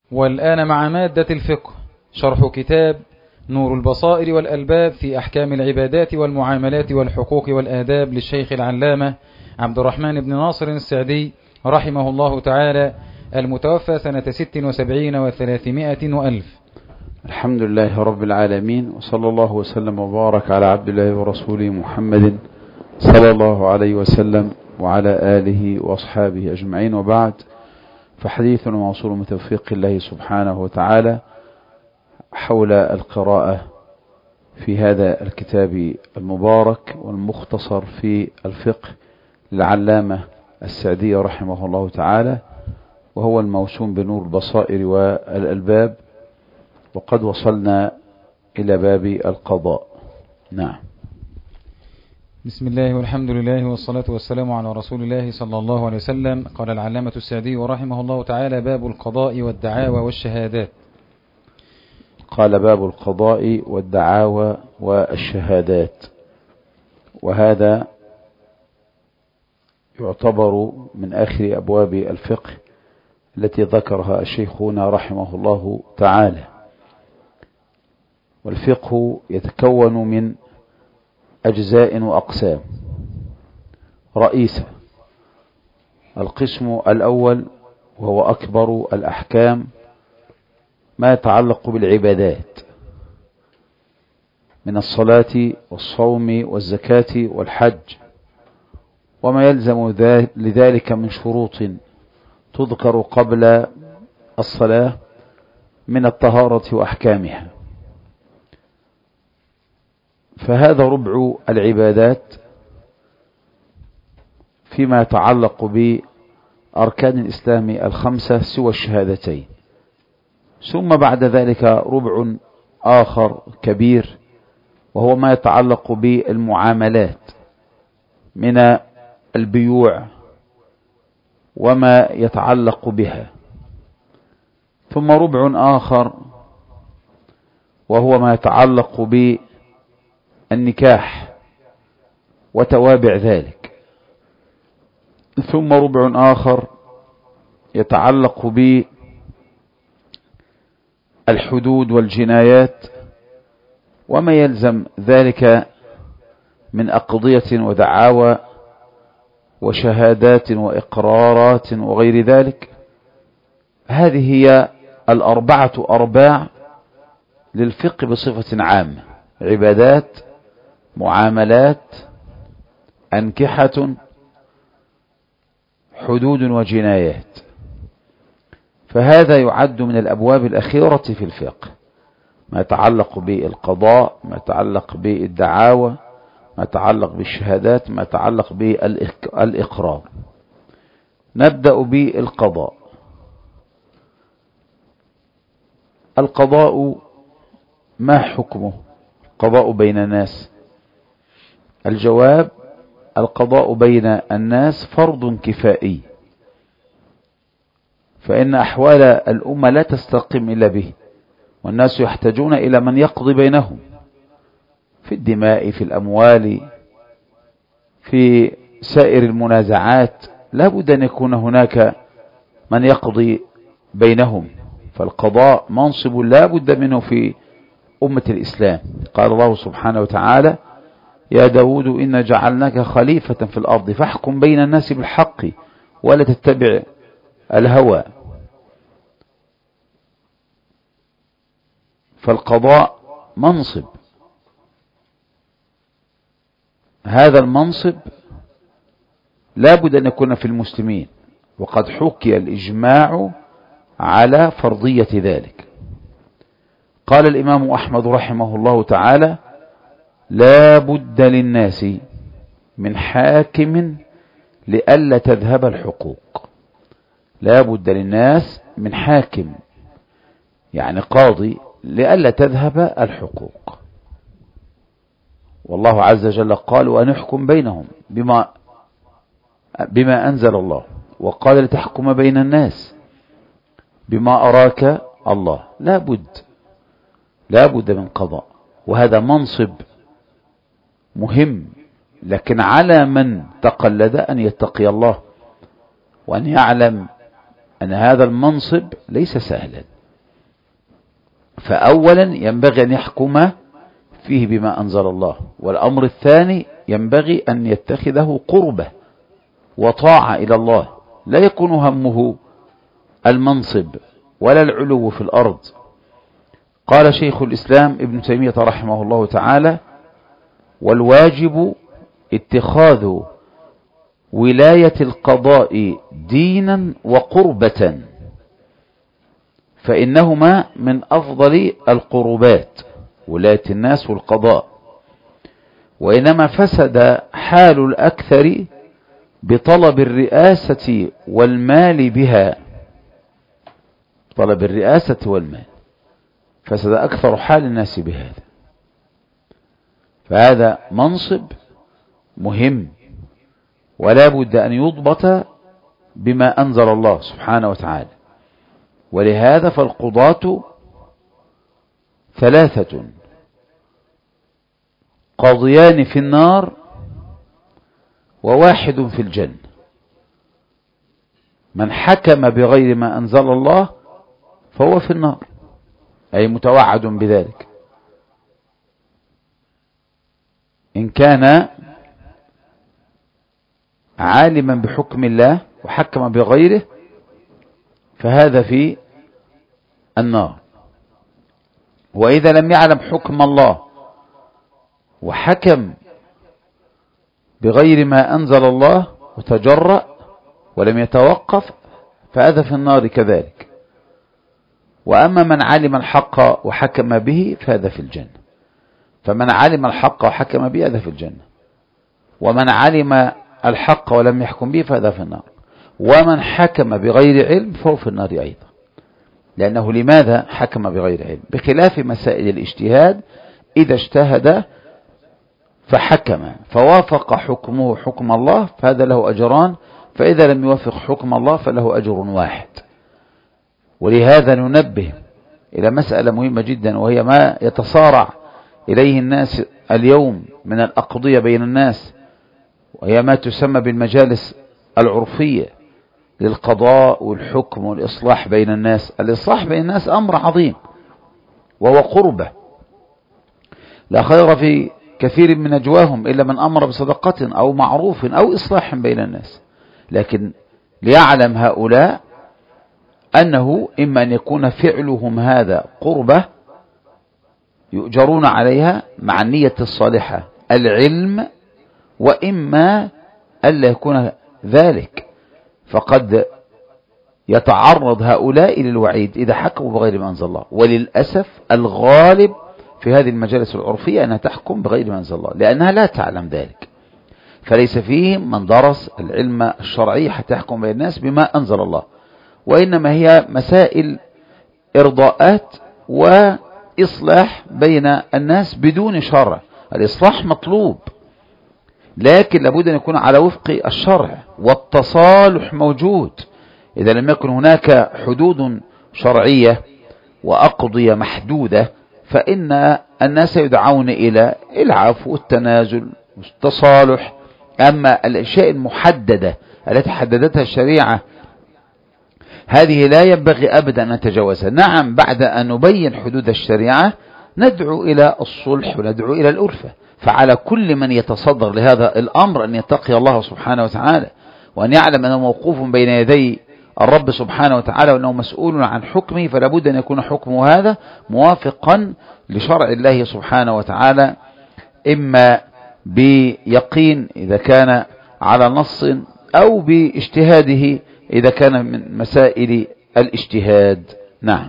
والآن مع مادة الفقه شرح كتاب نور البصائر والألباب في أحكام العبادات والمعاملات والحقوق والآداب للشيخ العلامة عبد الرحمن بن ناصر السعدي رحمه الله تعالى، المتوفى سنة 76 و300 وألف. الحمد لله رب العالمين، وصلى الله وسلم وبارك على عبد الله ورسوله محمد صلى الله عليه وسلم وعلى آله وأصحابه أجمعين، وبعد، فحديثنا موصول من توفيق الله سبحانه وتعالى حول القراءة في هذا الكتاب المبارك والمختصر في الفقه للعلامة السعدي رحمه الله تعالى، وهو الموسوم بنور البصائر والألباب، وقد وصلنا إلى باب القضاء. نعم. بسم الله والحمد لله والصلاة والسلام على رسول الله صلى الله عليه وسلم. قال العلامة السعدي رحمه الله تعالى: باب القضاء والدعاوى والشهادات. قال: باب القضاء والدعاوى والشهادات، وهذا يعتبر من آخر أبواب الفقه التي ذكرها شيخنا رحمه الله تعالى. والفقه يتكون من أجزاء وأقسام رئيسة. القسم الأول وهو أكبر الأحكام ما يتعلق بالعبادات من الصلاة والصوم والزكاة والحج، وما يلزم لذلك من شروط تذكر قبل الصلاة من الطهارة وأحكامها. فهذا ربع العبادات فيما يتعلق بأركان الإسلام الخمسة سوى الشهادتين. ثم بعد ذلك ربع آخر كبير، وهو ما يتعلق بالمعاملات من البيوع وما يتعلق بها. ثم ربع آخر وهو ما يتعلق بالنكاح وتوابع ذلك. ثم ربع آخر يتعلق بالحدود والجنايات وما يلزم ذلك من أقضية ودعاوى وشهادات وإقرارات وغير ذلك. هذه هي الأربعة أرباع للفقه بصفة عامة: عبادات، معاملات، أنكحة، حدود وجنايات. فهذا يعد من الأبواب الأخيرة في الفقه، ما يتعلق بالقضاء، ما يتعلق بالدعاوى، ما يتعلق بالشهادات، ما يتعلق بالإقرار. نبدأ بالقضاء. القضاء ما حكمه؟ القضاء بين الناس. الجواب: القضاء بين الناس فرض كفائي، فإن أحوال الأمة لا تستقيم إلا به، والناس يحتاجون إلى من يقضي بينهم في الدماء، في الأموال، في سائر المنازعات. لا بد أن يكون هناك من يقضي بينهم، فالقضاء منصب لا بد منه في أمة الإسلام. قال الله سبحانه وتعالى: يا داود إنا جعلناك خليفة في الأرض فاحكم بين الناس بالحق ولا تتبع الهوى. فالقضاء منصب، هذا المنصب لا بد أن يكون في المسلمين، وقد حكي الإجماع على فرضية ذلك. قال الإمام أحمد رحمه الله تعالى: لا بد للناس من حاكم لئلا تذهب الحقوق. لا بد للناس من حاكم، يعني قاضي، لئلا تذهب الحقوق. والله عز وجل قال: وأن يحكم بينهم بما أنزل الله، وقال: لتحكم بين الناس بما أراك الله. لا بد من قضاء، وهذا منصب مهم، لكن على من تقلد أن يتقي الله وأن يعلم أن هذا المنصب ليس سهلا، فأولا ينبغي أن يحكم فيه بما أنزل الله، والأمر الثاني ينبغي أن يتخذه قربة وطاعة إلى الله، لا يكون همه المنصب ولا العلو في الأرض. قال شيخ الإسلام ابن تيمية رحمه الله تعالى: والواجب اتخاذ ولاية القضاء دينا وقربة، فإنهما من أفضل القربات، ولاية الناس والقضاء. وإنما فسد حال الأكثر بطلب الرئاسة والمال بها، طلب الرئاسة والمال، فسد أكثر حال الناس بهذا. فهذا منصب مهم ولا بد أن يضبط بما أنزل الله سبحانه وتعالى. ولهذا فالقضاة ثلاثة: قاضيان في النار وواحد في الجنة. من حكم بغير ما أنزل الله فهو في النار، أي متوعد بذلك. إن كان عالما بحكم الله وحكم بغيره فهذا في النار. وإذا لم يعلم حكم الله وحكم بغير ما أنزل الله وتجرأ ولم يتوقف فهذا في النار كذلك. وأما من علم الحق وحكم به فهذا في الجنة. فمن علم الحق وحكم به هذا في الجنة، ومن علم الحق ولم يحكم به فهذا في النار، ومن حكم بغير علم فهو في النار أيضا. لأنه لماذا حكم بغير علم؟ بخلاف مسائل الاجتهاد، إذا اجتهد فحكم فوافق حكمه حكم الله فهذا له أجران، فإذا لم يوافق حكم الله فله أجر واحد. ولهذا ننبه إلى مسألة مهمة جدا، وهي ما يتصارع إليه الناس اليوم من الأقضية بين الناس، وهي ما تسمى بالمجالس العرفية للقضاء والحكم والإصلاح بين الناس. الإصلاح بين الناس أمر عظيم وهو قربة، لا خير في كثير من نجواهم إلا من أمر بصدقة أو معروف أو إصلاح بين الناس. لكن ليعلم هؤلاء أنه إما أن يكون فعلهم هذا قربة يؤجرون عليها مع النية الصالحة العلم، وإما ألا يكون ذلك، فقد يتعرض هؤلاء للوعيد إذا حكموا بغير ما أنزل الله. وللأسف الغالب في هذه المجالس العرفية أنها تحكم بغير ما أنزل الله لأنها لا تعلم ذلك، فليس فيهم من درس العلم الشرعي حتى يحكم بين الناس بما أنزل الله، وإنما هي مسائل إرضاءات وإصلاح بين الناس بدون شرع. الإصلاح مطلوب لكن لابد أن يكون على وفق الشرع، والتصالح موجود. إذا لم يكن هناك حدود شرعية وأقضية محدودة فإن الناس يدعون إلى العفو والتنازل والتصالح. أما الأشياء المحددة التي حددتها الشريعة هذه لا ينبغي أبدا أن نتجاوزها. نعم، بعد أن نبين حدود الشريعة ندعو إلى الصلح وندعو إلى الألفة. فعلى كل من يتصدر لهذا الأمر أن يتقي الله سبحانه وتعالى، وأن يعلم أنه موقوف بين يدي الرب سبحانه وتعالى، وأنه مسؤول عن حكمه، فلا بد أن يكون حكمه هذا موافقا لشرع الله سبحانه وتعالى، إما بيقين إذا كان على نص أو باجتهاده إذا كان من مسائل الاجتهاد. نعم.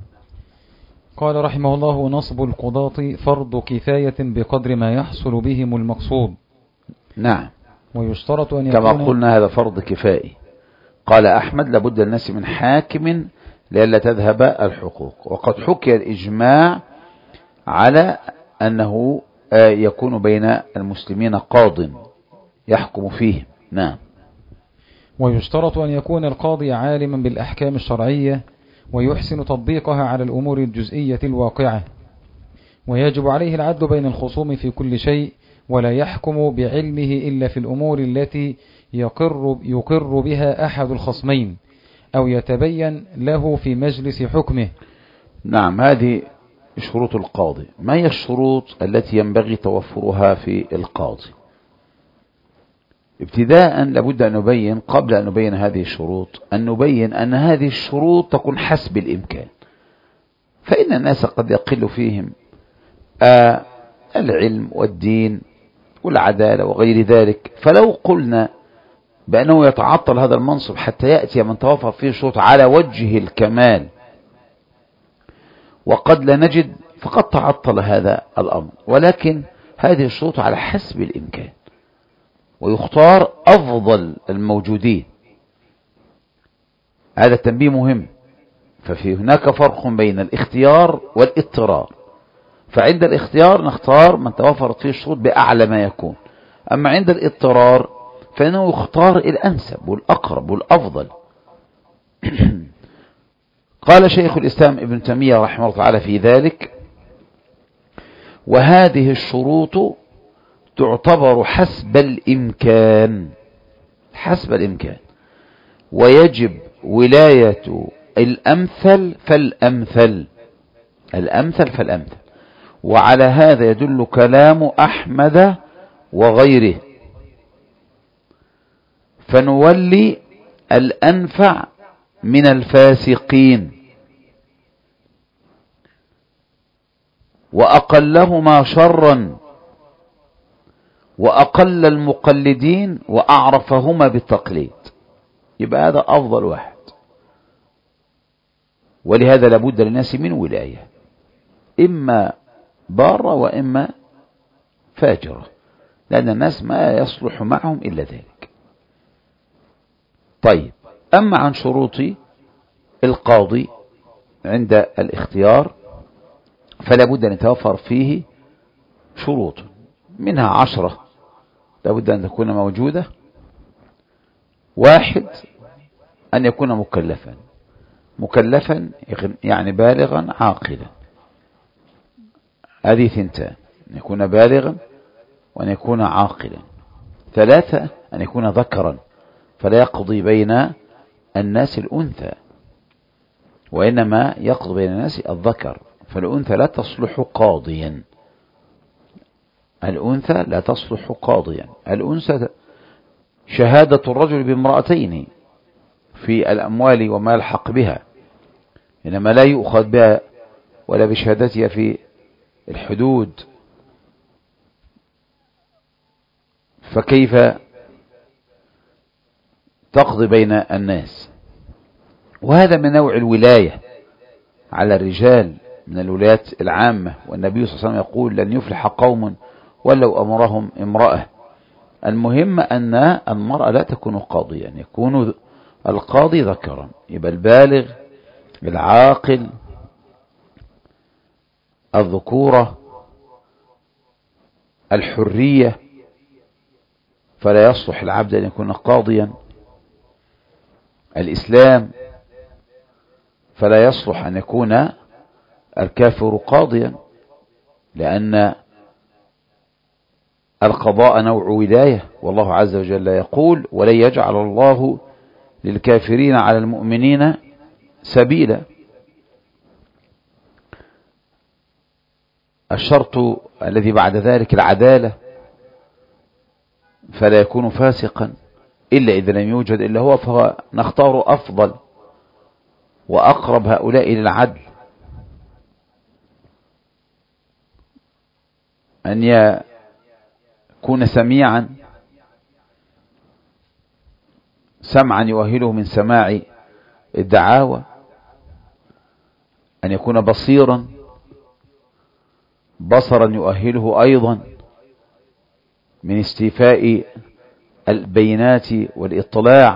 قال رحمه الله: نصب القضاة فرض كفاية بقدر ما يحصل بهم المقصود. نعم. ويشترط أن يكون كما قلنا هذا فرض كفائي. قال أحمد: لابد الناس من حاكم لئلا تذهب الحقوق. وقد حكي الإجماع على أنه يكون بين المسلمين قاض يحكم فيهم. نعم. ويشترط أن يكون القاضي عالما بالأحكام الشرعية ويحسن تطبيقها على الأمور الجزئية الواقعة، ويجب عليه العدل بين الخصوم في كل شيء، ولا يحكم بعلمه إلا في الأمور التي يقر بها أحد الخصمين أو يتبين له في مجلس حكمه. نعم، هذه شروط القاضي. ما هي الشروط التي ينبغي توفرها في القاضي؟ ابتداء لابد أن نبين، قبل أن نبين هذه الشروط، أن نبين أن هذه الشروط تكون حسب الإمكان. فإن الناس قد يقل فيهم العلم والدين والعدالة وغير ذلك، فلو قلنا بأنه يتعطل هذا المنصب حتى يأتي من توفر فيه شروط على وجه الكمال وقد لا نجد، فقد تعطل هذا الأمر. ولكن هذه الشروط على حسب الإمكان، ويختار أفضل الموجودين. هذا التنبيه مهم. ففي هناك فرق بين الاختيار والاضطرار. فعند الاختيار نختار من توفرت فيه الشروط بأعلى ما يكون، أما عند الاضطرار فإنه يختار الأنسب والأقرب والأفضل. قال شيخ الإسلام ابن تيمية رحمه الله تعالى في ذلك: وهذه الشروط تعتبر حسب الإمكان، حسب الإمكان، ويجب ولاية الأمثل فالأمثل، الأمثل فالأمثل. وعلى هذا يدل كلام أحمد وغيره، فنولي الأنفع من الفاسقين وأقلهما شرا وأقل المقلدين وأعرفهما بالتقليد. يبقى هذا أفضل واحد. ولهذا لابد للناس من ولاية، إما بارة وإما فاجرة، لأن الناس ما يصلح معهم إلا ذلك. طيب، أما عن شروط القاضي عند الاختيار فلابد أن يتوفر فيه شروط، منها 10 لابد أن تكون موجودة. 1 أن يكون مكلفا، مكلفا يعني بالغا عاقلا. هذه 2، أن يكون بالغا وأن يكون عاقلا. 3 أن يكون ذكرا، فلا يقضي بين الناس الأنثى، وإنما يقضي بين الناس الذكر، فالأنثى لا تصلح قاضيا، الأنثى لا تصلح قاضيا. الأنثى شهادة الرجل بامرأتين في الأموال وما يلحق بها، إنما لا يؤخذ بها ولا بشهادتها في الحدود، فكيف تقضي بين الناس؟ وهذا من نوع الولاية على الرجال من الولايات العامة. والنبي صلى الله عليه وسلم يقول: لن يفلح قوم ولو أمرهم امرأة. المهم أن المرأة لا تكون قاضيا، يعني يكون القاضي ذكرا، يبقى البالغ العاقل الذكورة الحرية، فلا يصلح العبد أن يكون قاضيا. الإسلام فلا يصلح أن يكون الكافر قاضيا، لأن القضاء نوع ولاية، والله عز وجل يقول: ولن يجعل الله للكافرين على المؤمنين سبيلا. الشرط الذي بعد ذلك العدالة، فلا يكون فاسقا إلا إذا لم يوجد إلا هو، فنختار أفضل وأقرب هؤلاء للعدل. أن يكون سميعا، سمعا يؤهله من سماع الدعاوى. أن يكون بصيرا، بصرا يؤهله أيضا من استيفاء البينات والإطلاع.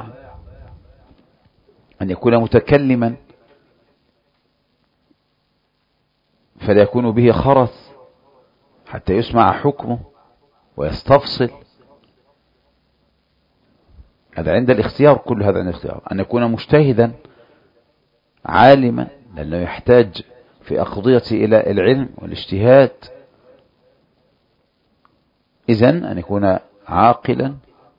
أن يكون متكلما، فلا يكون به خرس حتى يسمع حكمه ويستفصل. هذا عند الاختيار، كل هذا عند الاختيار. أن يكون مجتهدا عالما، لأنه يحتاج في أقضيته إلى العلم والاجتهاد. إذن أن يكون عاقلا،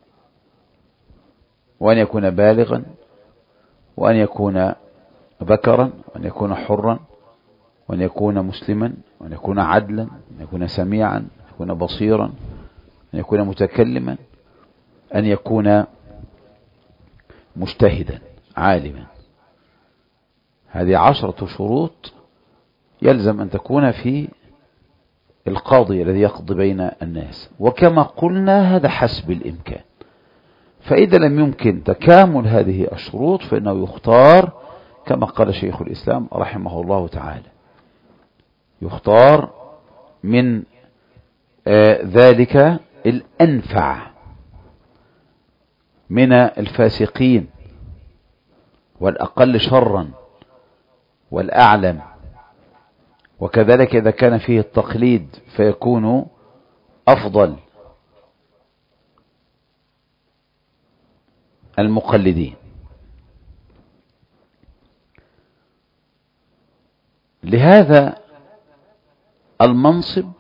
وأن يكون بالغا، وأن يكون ذكرا، وأن يكون حرا، وأن يكون مسلما، وأن يكون عدلا، أن يكون سميعا، أن يكون بصيرا، أن يكون متكلما، أن يكون مجتهدا عالما. هذه 10 شروط يلزم أن تكون في القاضي الذي يقضي بين الناس. وكما قلنا هذا حسب الإمكان، فإذا لم يمكن تكامل هذه الشروط فإنه يختار كما قال شيخ الإسلام رحمه الله تعالى، يختار من ذلك الأنفع من الفاسقين والأقل شرا والأعلم. وكذلك إذا كان فيه التقليد فيكون أفضل المقلدين. لهذا المنصب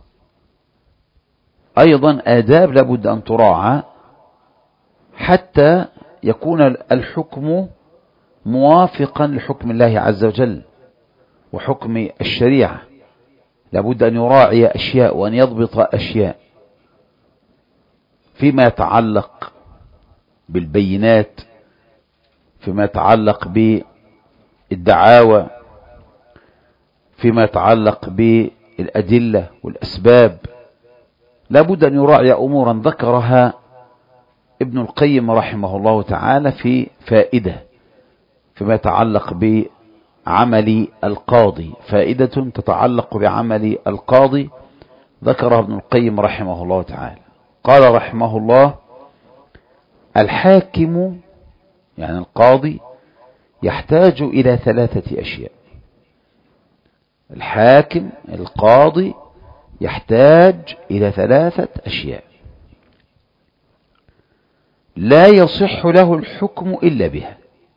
أيضا آداب لابد أن تراعى حتى يكون الحكم موافقا لحكم الله عز وجل وحكم الشريعة. لابد أن يراعي أشياء وأن يضبط أشياء فيما يتعلق بالبينات، فيما يتعلق بالدعاوى، فيما يتعلق بالأدلة والأسباب. لابد أن يراعي أمورا ذكرها ابن القيم رحمه الله تعالى في فائدة فيما يتعلق بعمل القاضي، فائدة تتعلق بعمل القاضي ذكرها ابن القيم رحمه الله تعالى. قال رحمه الله: الحاكم يعني القاضي يحتاج إلى 3 أشياء. الحاكم القاضي يحتاج إلى 3 أشياء لا يصح له الحكم إلا بها: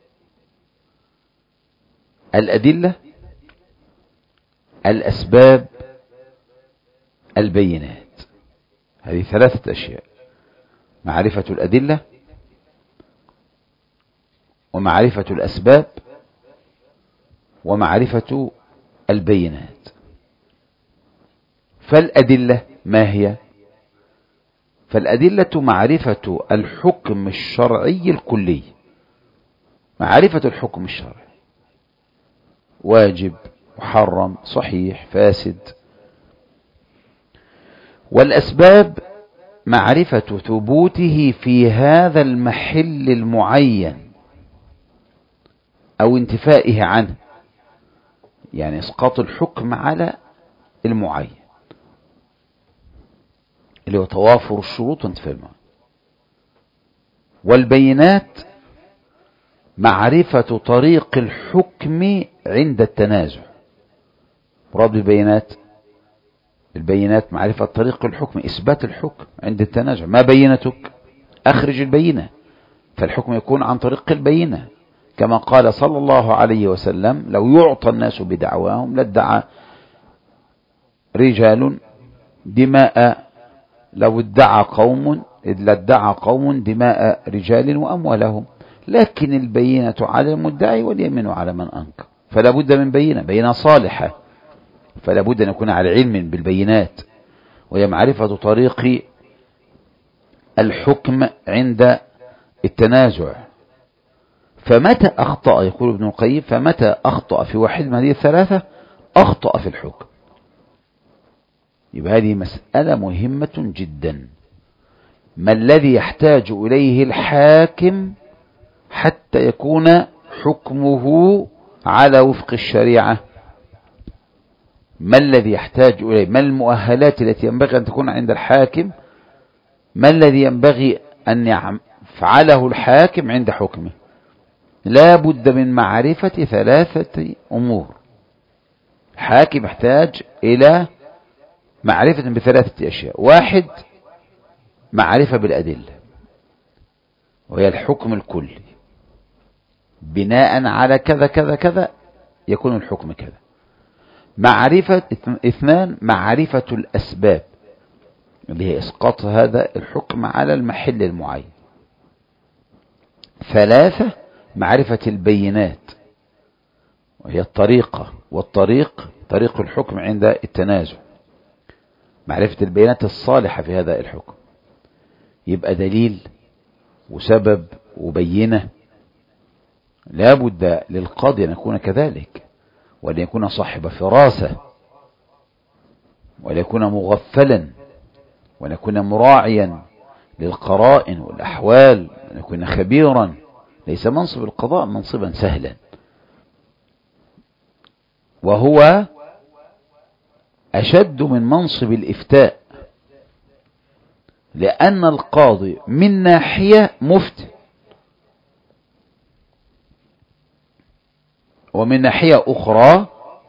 الأدلة، الأسباب، البينات. هذه 3 أشياء: معرفة الأدلة، ومعرفة الأسباب، ومعرفة البينات. فالأدلة ما هي؟ فالأدلة معرفة الحكم الشرعي الكلي، معرفة الحكم الشرعي: واجب، محرم، صحيح، فاسد. والأسباب معرفة ثبوته في هذا المحل المعين أو انتفائه عنه، يعني اسقاط الحكم على المعين اللي هو توافر الشروط وانتفاء المعين. والبينات معرفة طريق الحكم عند التنازع. مراد بالبينات: البينات معرفة طريق الحكم، إثبات الحكم عند التنازع. ما بينتك؟ أخرج البينة، فالحكم يكون عن طريق البينة، كما قال صلى الله عليه وسلم: لو يعطى الناس بدعواهم لادعى رجال دماء، لو ادعى قوم دماء رجال وأموالهم، لكن البينة على المدعي واليمين على من أنكر. فلا بد من بينة صالحة، فلا بد أن يكون على علم بالبينات، وهي معرفة طريق الحكم عند التنازع. فمتى أخطأ، يقول ابن القيم، فمتى أخطأ في واحد من هذه ال3 أخطأ في الحكم. يبقى هذه مسألة مهمة جدا. ما الذي يحتاج إليه الحاكم حتى يكون حكمه على وفق الشريعة؟ ما الذي يحتاج إليه؟ ما المؤهلات التي ينبغي أن تكون عند الحاكم؟ ما الذي ينبغي أن يفعله الحاكم عند حكمه؟ لا بد من معرفة 3 أمور. الحاكم يحتاج إلى معرفة ب3 أشياء: 1 معرفة بالأدلة، وهي الحكم الكلي، بناء على كذا كذا كذا يكون الحكم كذا. 2 معرفة الأسباب، اللي هي إسقاط هذا الحكم على المحل المعين. 3 معرفة البينات، وهي الطريقة والطريق طريق الحكم عند التنازع، معرفة البيانات الصالحة في هذا الحكم، يبقى دليل وسبب وبينة. لا بد للقاضي أن يكون كذلك، وأن يكون صاحب فراسة، وأن يكون مغفلا، وأن يكون مراعيا للقرائن والأحوال، وأن يكون خبيرا. ليس منصب القضاء منصبا سهلا، وهو أشد من منصب الإفتاء، لأن القاضي من ناحية مفتي، ومن ناحية أخرى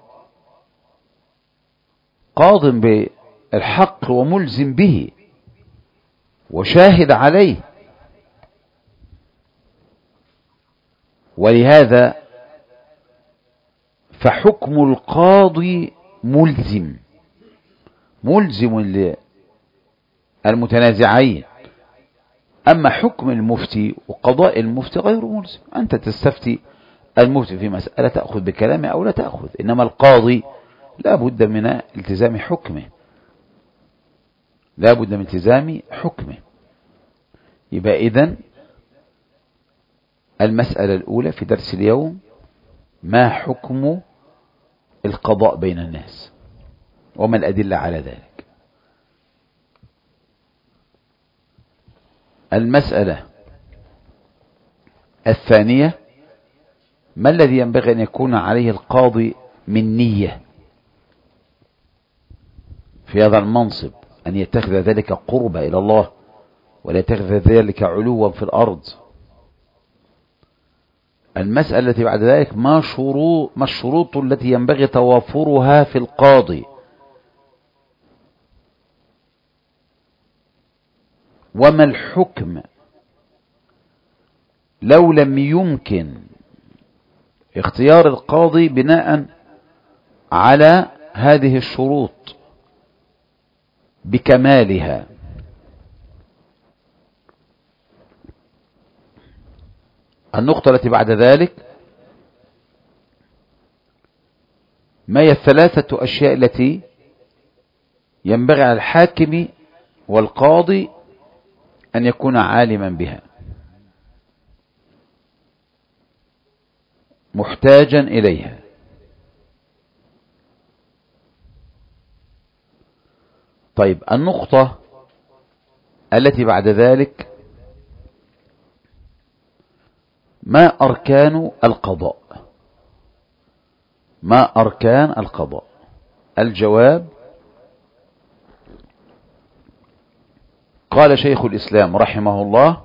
قاض بالحق وملزم به وشاهد عليه. ولهذا فحكم القاضي ملزم للمتنازعين. أما حكم المفتي وقضاء المفتي غير ملزم، أنت تستفتي المفتي في مسألة تأخذ بكلامه أو لا تأخذ، إنما القاضي لا بد من التزام حكمه، لا بد من التزام حكمه. يبقى إذن المسألة الأولى في درس اليوم: ما حكم القضاء بين الناس، وما الأدلة على ذلك. المسألة الثانية: ما الذي ينبغي أن يكون عليه القاضي من نية في هذا المنصب، أن يتخذ ذلك قربة إلى الله، ولا يتخذ ذلك علوا في الأرض. المسألة التي بعد ذلك: ما الشروط التي ينبغي توافرها في القاضي، وما الحكم لو لم يمكن اختيار القاضي بناء على هذه الشروط بكمالها. النقطة التي بعد ذلك: ما هي الثلاثة أشياء التي ينبغي على الحاكم والقاضي أن يكون عالما بها، محتاجا إليها. طيب، النقطة التي بعد ذلك: ما أركان القضاء؟ ما أركان القضاء؟ الجواب: قال شيخ الإسلام رحمه الله: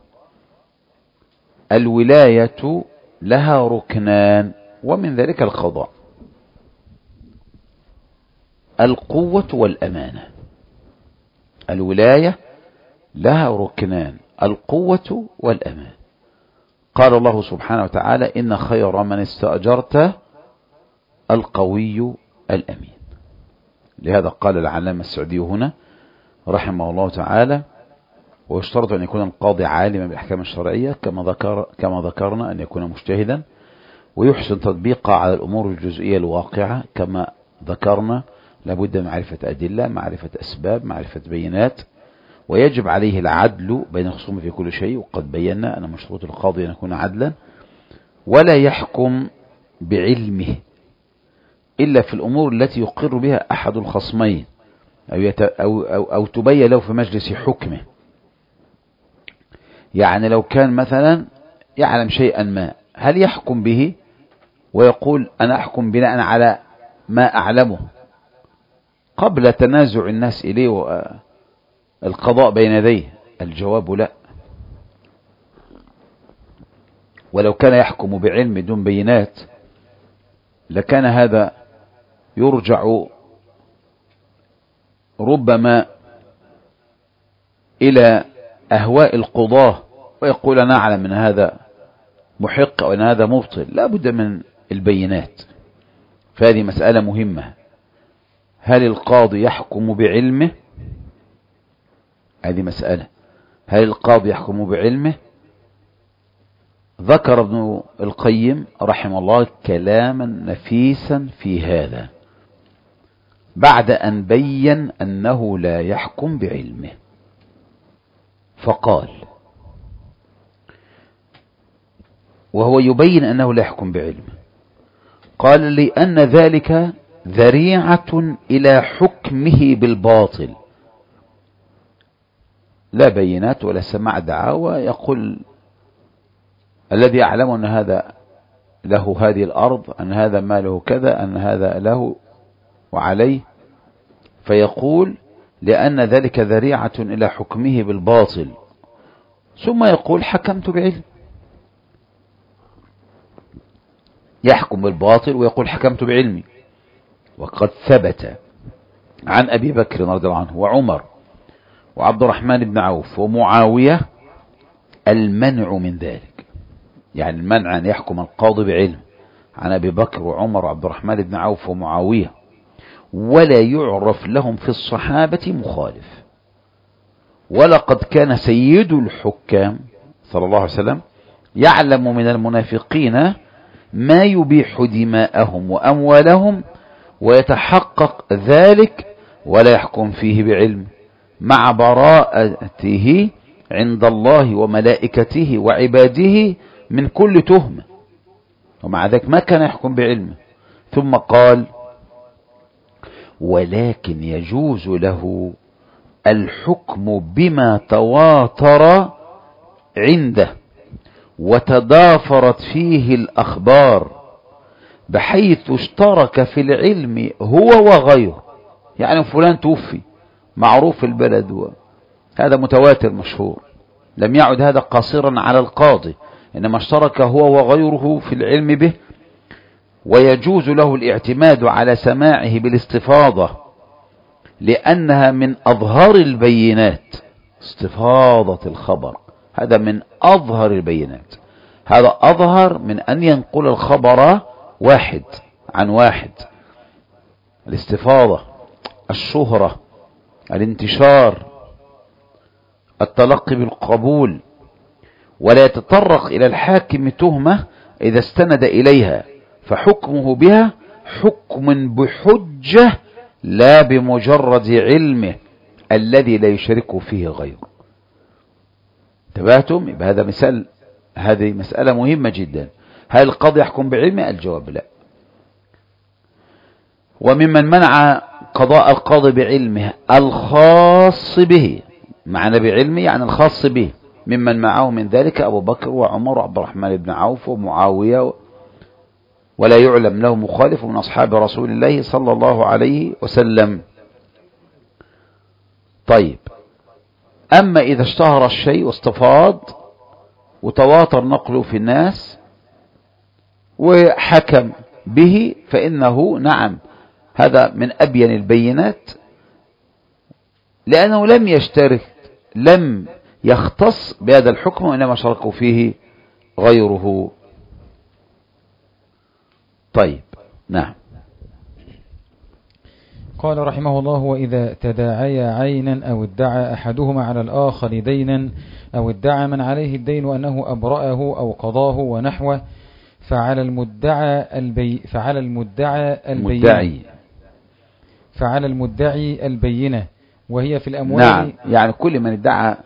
الولاية لها ركنان، ومن ذلك القضاء: القوة والأمانة. الولاية لها ركنان: القوة والأمانة. قال الله سبحانه وتعالى: إن خير من استأجرت القوي الأمين. لهذا قال العلامة السعدي هنا رحمه الله تعالى: ويشترط أن يكون القاضي عالما بالأحكام الشرعية كما ذكرنا، أن يكون مجتهدا ويحسن تطبيقها على الأمور الجزئية الواقعة كما ذكرنا. لابد من معرفة أدلة، معرفة أسباب، معرفة بينات، ويجب عليه العدل بين الخصوم في كل شيء. وقد بينا أن من شروط القاضي أن يكون عدلا، ولا يحكم بعلمه إلا في الأمور التي يقر بها أحد الخصمين أو تبين له في مجلس حكمه. يعني لو كان مثلا يعلم شيئا ما، هل يحكم به ويقول أنا أحكم بناء على ما أعلمه قبل تنازع الناس إليه والقضاء بين يديه؟ الجواب لا. ولو كان يحكم بعلم دون بينات لكان هذا يرجع ربما إلى أهواء القضاة، ويقول أنا أعلم أن هذا محق وأن هذا مبطل. لا بد من البينات. فهذه مسألة مهمة: هل القاضي يحكم بعلمه؟ هذه مسألة. هل القاضي يحكم بعلمه؟ ذكر ابن القيم رحمه الله كلاما نفيسا في هذا، بعد أن بين أنه لا يحكم بعلمه، فقال وهو يبين أنه لا يحكم بعلمه، قال لأن ذلك ذريعة إلى حكمه بالباطل، لا بينات ولا سماع دعاوى، يقول الذي يعلم أن هذا له هذه الأرض، أن هذا ماله كذا، أن هذا له وعليه، فيقول لأن ذلك ذريعة إلى حكمه بالباطل، ثم يقول حكمت بعلم، يحكم بالباطل ويقول حكمت بعلمي. وقد ثبت عن أبي بكر رضي الله عنه وعمر وعبد الرحمن بن عوف ومعاوية المنع من ذلك، يعني المنع أن يحكم القاضي بعلم، عن أبي بكر وعمر وعبد الرحمن بن عوف ومعاوية، ولا يعرف لهم في الصحابة مخالف. ولقد كان سيد الحكام صلى الله عليه وسلم يعلم من المنافقين ما يبيح دماءهم وأموالهم، ويتحقق ذلك ولا يحكم فيه بعلم، مع براءته عند الله وملائكته وعباده من كل تهمة، ومع ذلك ما كان يحكم بعلمه. ثم قال ولكن يجوز له الحكم بما تواتر عنده وتضافرت فيه الأخبار، بحيث اشترك في العلم هو وغيره، يعني فلان توفي معروف في البلد، هذا متواتر مشهور، لم يعد هذا قاصرا على القاضي، إنما اشترك هو وغيره في العلم به، ويجوز له الاعتماد على سماعه بالاستفاضة، لأنها من أظهر البينات، استفاضة الخبر هذا من أظهر البينات، هذا أظهر من أن ينقل الخبر واحد عن واحد، الاستفاضة، الشهرة، الانتشار، التلقي بالقبول، ولا يتطرق إلى الحاكم تهمة إذا استند إليها، فحكمه بها حكم بحجة لا بمجرد علمه الذي لا يشاركه فيه غيره. انتبهتم؟ يبقى هذا مثال، هذه مسألة مهمة جدا. هل القاضي يحكم بعلمه؟ الجواب لا. وممن منع قضاء القاضي بعلمه الخاص به، معنى بعلمه يعني الخاص به، ممن معه من ذلك أبو بكر وعمر وعبد الرحمن بن عوف ومعاوية، ولا يعلم له مخالف من أصحاب رسول الله صلى الله عليه وسلم. طيب، أما إذا اشتهر الشيء واستفاض وتواتر نقله في الناس وحكم به، فإنه نعم هذا من أبين البينات، لأنه لم يشترك، لم يختص بهذا الحكم، وإنما شاركوا فيه غيره. طيب، نعم. قال رحمه الله: وإذا تداعيا عينا أو ادعى أحدهما على الآخر دينا أو ادعى من عليه الدين أنه أبرأه أو قضاه ونحوه، فعلى المدعي البينة، وهي في الأموال. نعم، يعني كل من ادعى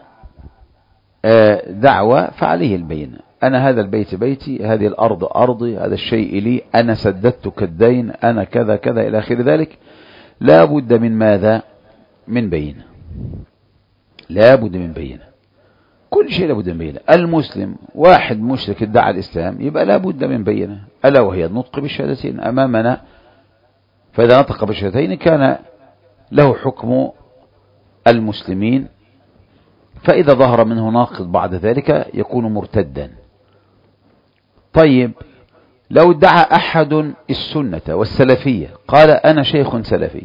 دعوة فعليه البينة، أنا هذا البيت بيتي، هذه الأرض أرضي، هذا الشيء لي، أنا سددتك الدين، أنا كذا كذا إلى آخر ذلك. لا بد من ماذا؟ من بينة، لا بد من بينة، كل شيء لا بد من بينة. المسلم واحد مشرك ادعى الإسلام، يبقى لا بد من بينة، ألا وهي النطق بالشهادتين أمامنا، فإذا نطق بالشهادتين كان له حكم المسلمين، فإذا ظهر منه ناقض بعد ذلك يكون مرتدا. طيب، لو ادعى أحد السنة والسلفية، قال أنا شيخ سلفي،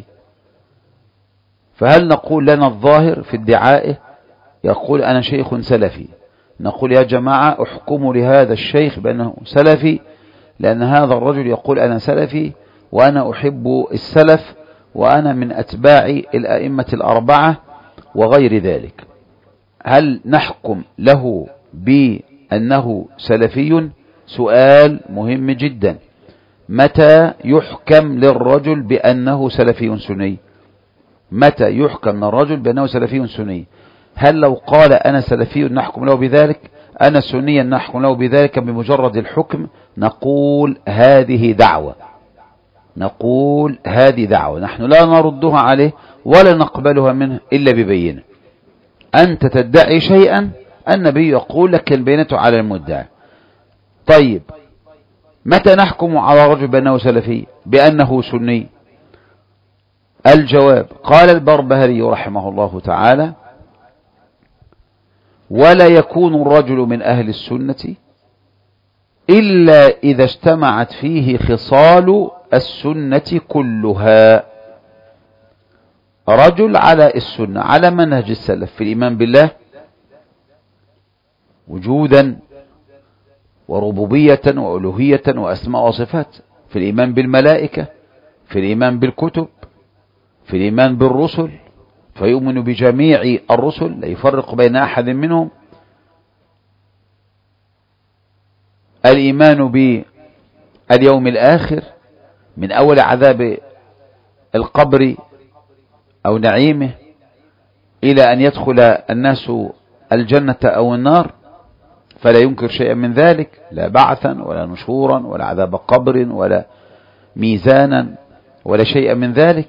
فهل نقول لنا الظاهر في ادعائه يقول أنا شيخ سلفي، نقول يا جماعة احكموا لهذا الشيخ بأنه سلفي، لأن هذا الرجل يقول أنا سلفي وأنا أحب السلف وأنا من أتباع الأئمة الأربعة وغير ذلك، هل نحكم له بأنه سلفي؟ سؤال مهم جدا. متى يحكم للرجل بأنه سلفي سني؟ متى يحكم للرجل بأنه سلفي سني؟ هل لو قال أنا سلفي نحكم له بذلك؟ أنا سنيا نحكم له بذلك بمجرد الحكم؟ نقول هذه دعوة، نقول هذه دعوة، نحن لا نردها عليه ولا نقبلها منه إلا ببينة. أنت تدعي شيئا، النبي يقول لك البينة على المدعي. طيب متى نحكم على رجل بأنه سلفي بأنه سني؟ الجواب قال البربهاري رحمه الله تعالى: ولا يكون الرجل من أهل السنة إلا إذا اجتمعت فيه خصال السنة كلها. رجل على السنة، على منهج السلف في الإيمان بالله وجودا وربوبية وألوهية وأسماء وصفات، في الإيمان بالملائكة، في الإيمان بالكتب، في الإيمان بالرسل، فيؤمن بجميع الرسل لا يفرق بين أحد منهم، الإيمان باليوم الآخر من أول عذاب القبر أو نعيمه إلى أن يدخل الناس الجنة أو النار، فلا ينكر شيئا من ذلك، لا بعثا ولا نشورا ولا عذاب قبر ولا ميزانا ولا شيئا من ذلك.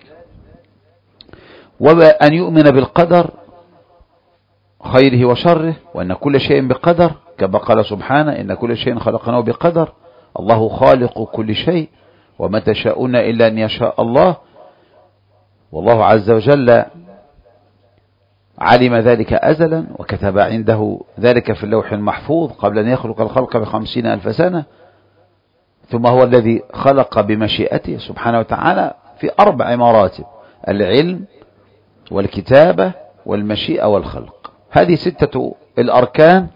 وأن يؤمن بالقدر خيره وشره، وأن كل شيء بقدر، كما قال سبحانه: إن كل شيء خلقناه بقدر، الله خالق كل شيء وما تشاءون إلا أن يشاء الله. والله عز وجل علم ذلك أزلا وكتب عنده ذلك في اللوح المحفوظ قبل أن يخلق الخلق ب50,000 سنة، ثم هو الذي خلق بمشيئته سبحانه وتعالى في 4 مراتب: العلم والكتابة والمشيئة والخلق. هذه 6 الأركان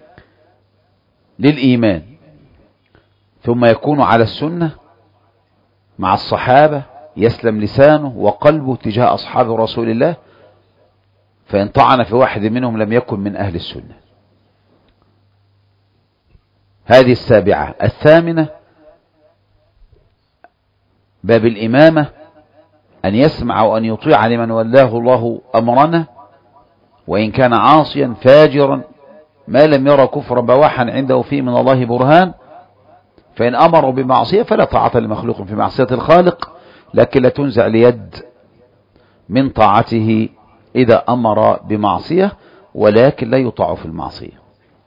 للإيمان. ثم يكون على السنة مع الصحابة، يسلم لسانه وقلبه تجاه أصحاب رسول الله، فإن طعن في واحد منهم لم يكن من أهل السنة. هذه 7. 8 باب الإمامة، أن يسمع وأن يطيع لمن ولاه الله أمرنا، وإن كان عاصيا فاجرا ما لم يرى كفر بواحا عنده فيه من الله برهان، فإن أمروا بمعصية فلا طاعة لمخلوق في معصية الخالق، لكن لا تنزع اليد من طاعته إذا أمر بمعصية، ولكن لا يطاع في المعصية،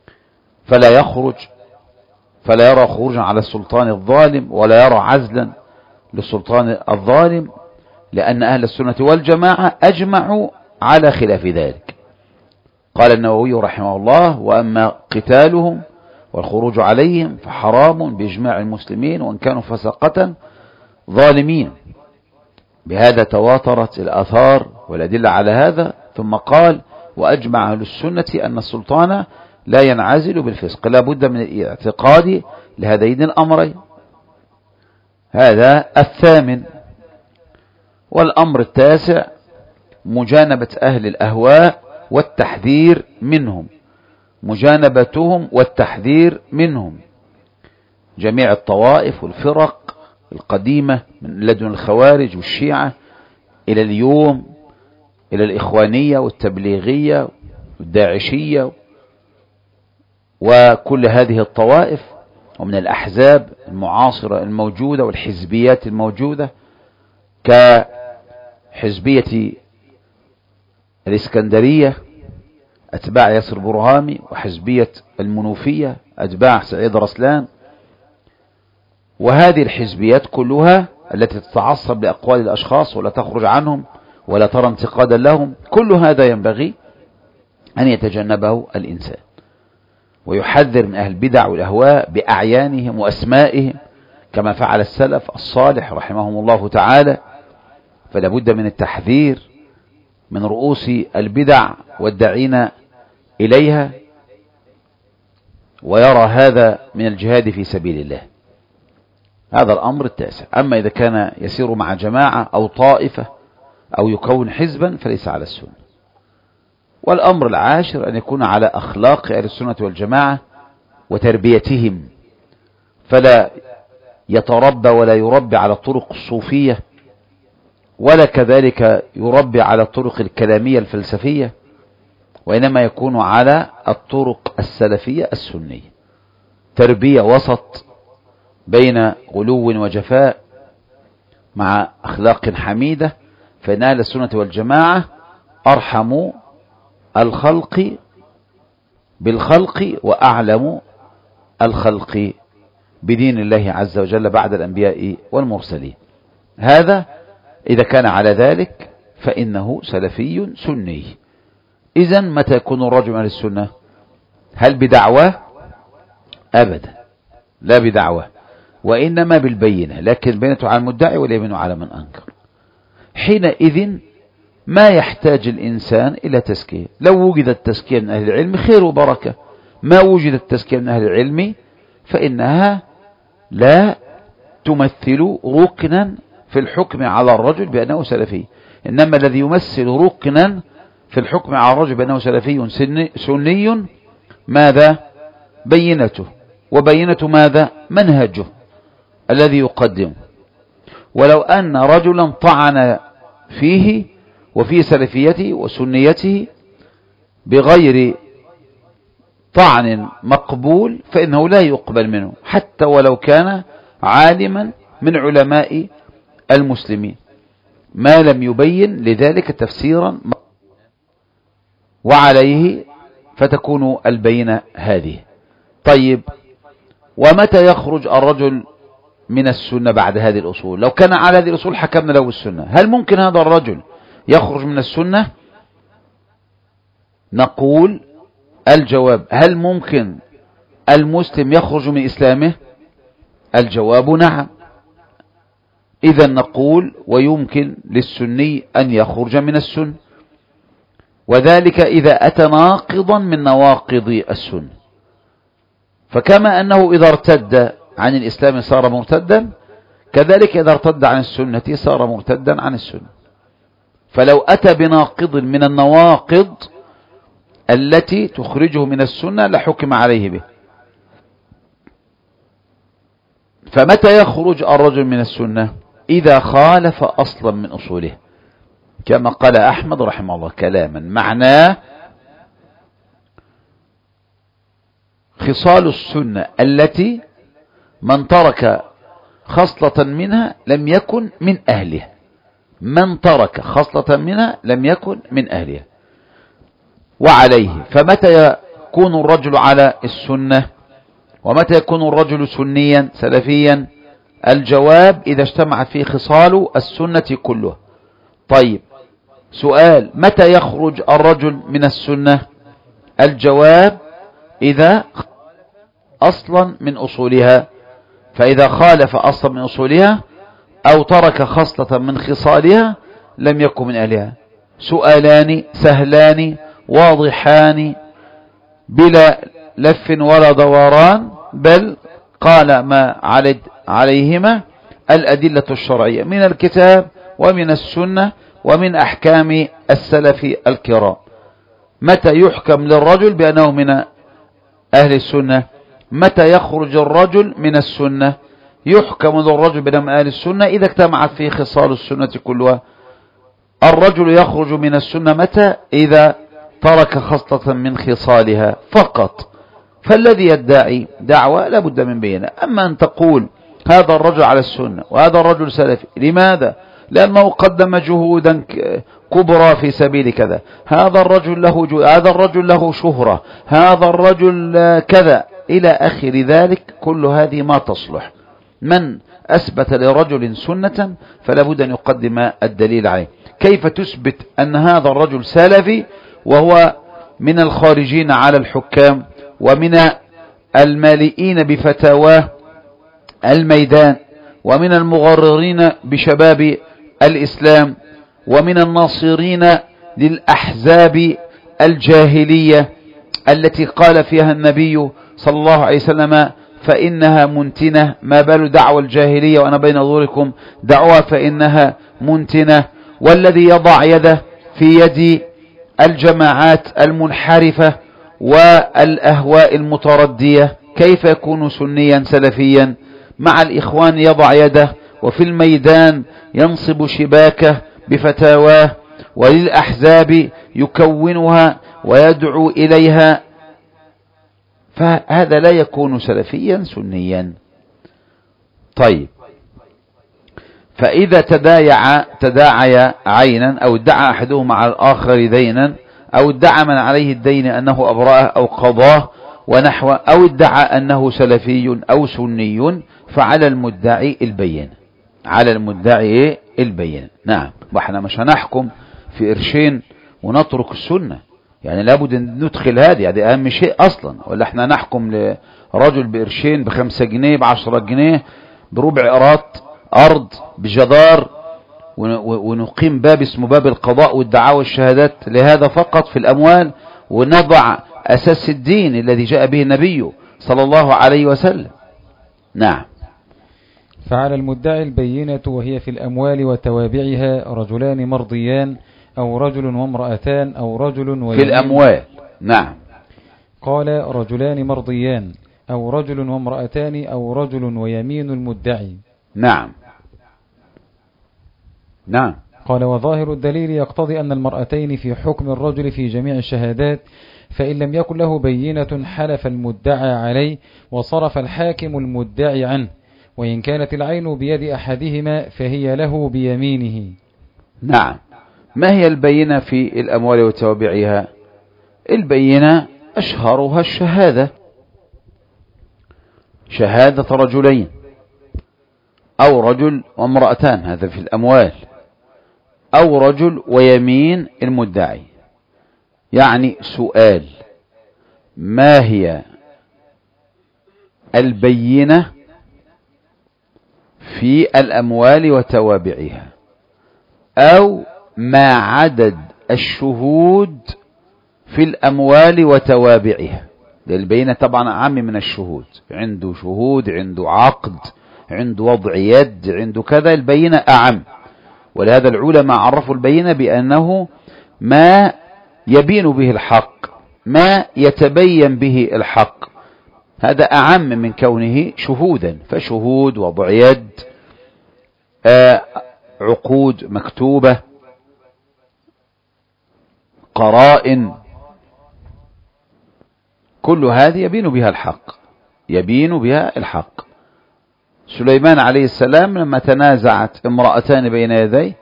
فلا يرى خروجا على السلطان الظالم، ولا يرى عزلا للسلطان الظالم، لأن أهل السنة والجماعة أجمعوا على خلاف ذلك. قال النووي رحمه الله: وأما قتالهم والخروج عليهم فحرام بإجماع المسلمين وإن كانوا فسقة ظالمين. بهذا تواترت الآثار والأدلة على هذا. ثم قال: وأجمع أهل السنة أن السلطان لا ينعزل بالفسق، لا بد من الاعتقاد لهذين الأمرين. هذا 8. والأمر 9 مجانبة أهل الأهواء والتحذير منهم، مجانبتهم والتحذير منهم، جميع الطوائف والفرق القديمة من لدن الخوارج والشيعة إلى اليوم، إلى الإخوانية والتبليغية والداعشية وكل هذه الطوائف، ومن الأحزاب المعاصرة الموجودة والحزبيات الموجودة كحزبية الإسكندرية أتباع ياسر برهامي، وحزبية المنوفية أتباع سعيد رسلان، وهذه الحزبيات كلها التي تتعصب لأقوال الأشخاص ولا تخرج عنهم ولا ترى انتقادا لهم، كل هذا ينبغي أن يتجنبه الإنسان، ويحذر من أهل البدع والأهواء بأعيانهم وأسمائهم كما فعل السلف الصالح رحمهم الله تعالى. فلا بد من التحذير من رؤوس البدع والداعين إليها، ويرى هذا من الجهاد في سبيل الله. هذا الأمر 9. أما إذا كان يسير مع جماعة أو طائفة أو يكون حزبا فليس على السنة. والأمر 10 أن يكون على أخلاق أهل السنة والجماعة وتربيتهم، فلا يتربى ولا يربي على الطرق الصوفية، ولا كذلك يربي على الطرق الكلامية الفلسفية، وإنما يكون على الطرق السلفية السنية، تربية وسط بين غلو وجفاء مع أخلاق حميدة. فإن أهل السنة والجماعة أرحم الخلق بالخلق وأعلم الخلق بدين الله عز وجل بعد الأنبياء والمرسلين. هذا إذا كان على ذلك فإنه سلفي سني. إذن متى يكون الرجل من السنة؟ هل بدعواه؟ أبدا، لا بدعواه، وإنما بالبينة، لكن البينة على المدعي واليمين على من أنكر. حينئذ ما يحتاج الإنسان إلى تزكية. لو وجد التزكية من أهل العلم خير وبركة، ما وجد التزكية من أهل العلم فإنها لا تمثل ركنا في الحكم على الرجل بأنه سلفي. إنما الذي يمثل ركنا في الحكم على الرجل بأنه سلفي سني ماذا؟ بينته، وبينة ماذا؟ منهجه الذي يقدمه. ولو أن رجلا طعن فيه وفي سلفيته وسنيته بغير طعن مقبول فإنه لا يقبل منه، حتى ولو كان عالما من علماء المسلمين، ما لم يبين لذلك تفسيرا، وعليه فتكون البينة هذه. طيب، ومتى يخرج الرجل من السنة بعد هذه الأصول؟ لو كان على هذه الأصول حكمنا له السنة. هل ممكن هذا الرجل يخرج من السنة؟ نقول الجواب: هل ممكن المسلم يخرج من إسلامه؟ الجواب نعم. إذا نقول ويمكن للسني أن يخرج من السنة، وذلك إذا أتى ناقضا من نواقض السنة. فكما أنه إذا ارتد عن الإسلام صار مرتدا، كذلك إذا ارتد عن السنة صار مرتدا عن السنة. فلو أتى بناقض من النواقض التي تخرجه من السنة لحكم عليه به. فمتى يخرج الرجل من السنة؟ إذا خالف أصلا من أصوله، كما قال أحمد رحمه الله كلاما معناه: خصال السنة التي من ترك خصلة منها لم يكن من أهلها. من ترك خصلة منها لم يكن من أهلها. وعليه فمتى يكون الرجل على السنة ومتى يكون الرجل سنيا سلفيا؟ الجواب: إذا اجتمعت فيه خصال السنة كلها. طيب، سؤال: متى يخرج الرجل من السنة؟ الجواب: إذا أصلا من أصولها. فإذا خالف أصلا من أصولها أو ترك خصلة من خصالها لم يكن من أهلها. سؤالان سهلان واضحان بلا لف ولا دوران، بل قال ما عليهما الأدلة الشرعية من الكتاب ومن السنة ومن أحكام السلف الكرام. متى يحكم للرجل بأنه من أهل السنة؟ متى يخرج الرجل من السنة؟ يحكم للرجل بأنه من أهل السنة إذا اجتمعت فيه خصال السنة كلها. الرجل يخرج من السنة متى؟ إذا ترك خصلة من خصالها فقط. فالذي يدعي دعوة لا بد من بينه. أما أن تقول هذا الرجل على السنة وهذا الرجل سلفي، لماذا؟ لأنه قدم جهودا كبرى في سبيل كذا، هذا الرجل له هذا الرجل له شهرة، هذا الرجل كذا إلى آخر ذلك. كل هذه ما تصلح. من أثبت لرجل سنة فلا بد أن يقدم الدليل عليه. كيف تثبت أن هذا الرجل سلفي وهو من الخارجين على الحكام ومن المالئين بفتاواه الميدان ومن المغررين بشباب الإسلام ومن الناصرين للأحزاب الجاهلية التي قال فيها النبي صلى الله عليه وسلم: فإنها منتنة، ما بال دعوى الجاهلية وأنا بين ظهوركم دعوها فإنها منتنة. والذي يضع يده في يد الجماعات المنحرفة والأهواء المتردية كيف يكون سنيا سلفيا؟ مع الإخوان يضع يده، وفي الميدان ينصب شباكه بفتاواه، وللأحزاب يكونها ويدعو إليها، فهذا لا يكون سلفيا سنيا. طيب، فإذا تداعي عينا، أو ادعى أحدهما على الآخر دينا، أو ادعى من عليه الدين أنه أبرأه أو قضاه ونحوه، أو ادعى أنه سلفي أو سني، فعلى المدعي البينة، على المدعي البينة. نعم، وإحنا مش هنحكم في قرشين ونترك السنة، يعني لابد أن ندخل هذه أهم شيء أصلا. ولا احنا نحكم لرجل بقرشين، ب5 جنيه، ب10 جنيه، بربع قراط أرض، بجدار، ونقيم باب اسمه باب القضاء والدعاوى والشهادات لهذا فقط في الأموال، ونضع أساس الدين الذي جاء به النبي صلى الله عليه وسلم. نعم. فعلى المدعي البينة وهي في الأموال وتوابعها رجلان مرضيان أو رجل وامرأتان أو رجل ويمين. في الأموال. نعم. قال رجلان مرضيان أو رجل وامرأتان أو رجل ويمين المدعي. نعم. نعم. قال وظاهر الدليل يقتضي أن المرأتين في حكم الرجل في جميع الشهادات، فإن لم يكن له بينة حلف المدعى عليه وصرف الحاكم المدعي عنه، وإن كانت العين بيد أحدهما فهي له بيمينه. نعم. ما هي البينة في الأموال وتوابعها؟ البينة أشهرها الشهادة، شهادة رجلين أو رجل وامرأتان، هذا في الأموال، أو رجل ويمين المدعي. يعني سؤال: ما هي البينة في الأموال وتوابعها، أو ما عدد الشهود في الأموال وتوابعها؟ البينة طبعا أعم من الشهود، عنده شهود، عنده عقد، عنده وضع يد، عنده كذا، البينة أعم. ولهذا العلماء عرفوا البينة بأنه ما يبين به الحق، ما يتبين به الحق، هذا أعم من كونه شهودا. فشهود، وضع يد، عقود مكتوبة، قرائن، كل هذه يبين بها الحق، يبين بها الحق. سليمان عليه السلام لما تنازعت امرأتان بين يديه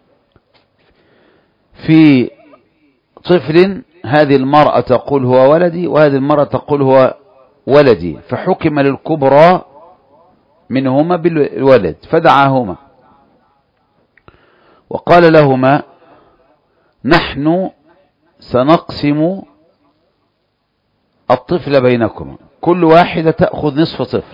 في طفل، هذه المرأة تقول هو ولدي، وهذه المرأة تقول هو ولدي، فحكم للكبرى منهما بالولد، فدعاهما وقال لهما: نحن سنقسم الطفل بينكما، كل واحدة تأخذ نصف طفل.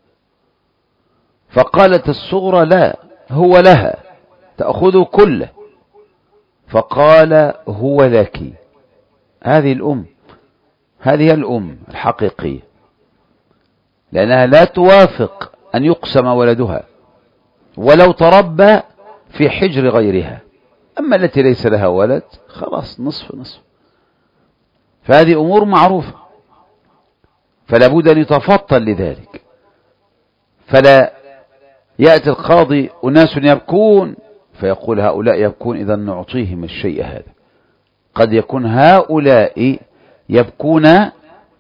فقالت الصغرى: لا، هو لها، تأخذ كله. فقال: هو لك. هذه الأم، هذه الأم الحقيقية، لأنها لا توافق أن يقسم ولدها ولو تربى في حجر غيرها. أما التي ليس لها ولد خلاص نصف نصف. فهذه أمور معروفة، فلا بد أن يتفطن لذلك. فلا يأتي القاضي أناس يبكون فيقول: هؤلاء يبكون، إذا نعطيهم الشيء هذا. قد يكون هؤلاء يبكون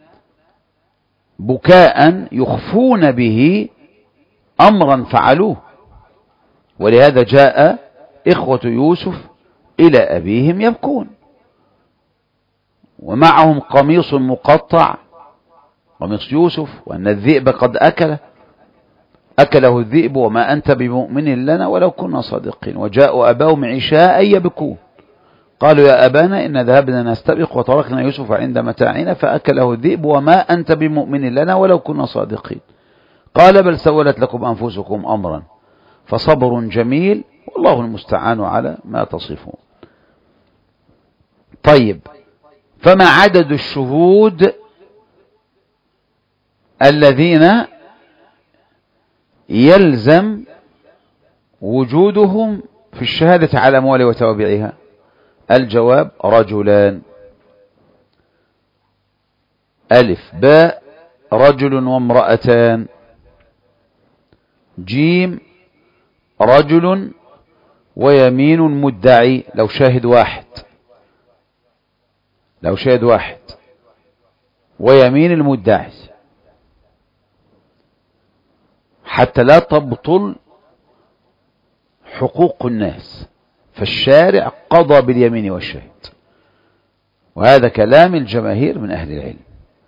بكاء يخفون به أمرا فعلوه. ولهذا جاء إخوة يوسف إلى أبيهم يبكون، ومعهم قميص مقطع، قميص يوسف، وأن الذئب قد أكله الذئب وما أنت بمؤمن لنا ولو كنا صادقين. وجاءوا أباهم عشاء يبكون، قالوا: يا أبانا إن ذهبنا نستبق وتركنا يوسف عند متاعنا فأكله الذئب وما أنت بمؤمن لنا ولو كنا صادقين. قال: بل سولت لكم أنفسكم أمرا فصبر جميل والله المستعان على ما تصفون. طيب، فما عدد الشهود الذين يلزم وجودهم في الشهادة على أموال وتوابعها؟ الجواب: رجلان. ألف باء، رجل وامرأتان. جيم رجل ويمين مدعي. لو شاهد واحد ويمين المدعي حتى لا تبطل حقوق الناس، فالشارع قضى باليمين والشهد، وهذا كلام الجماهير من أهل العلم.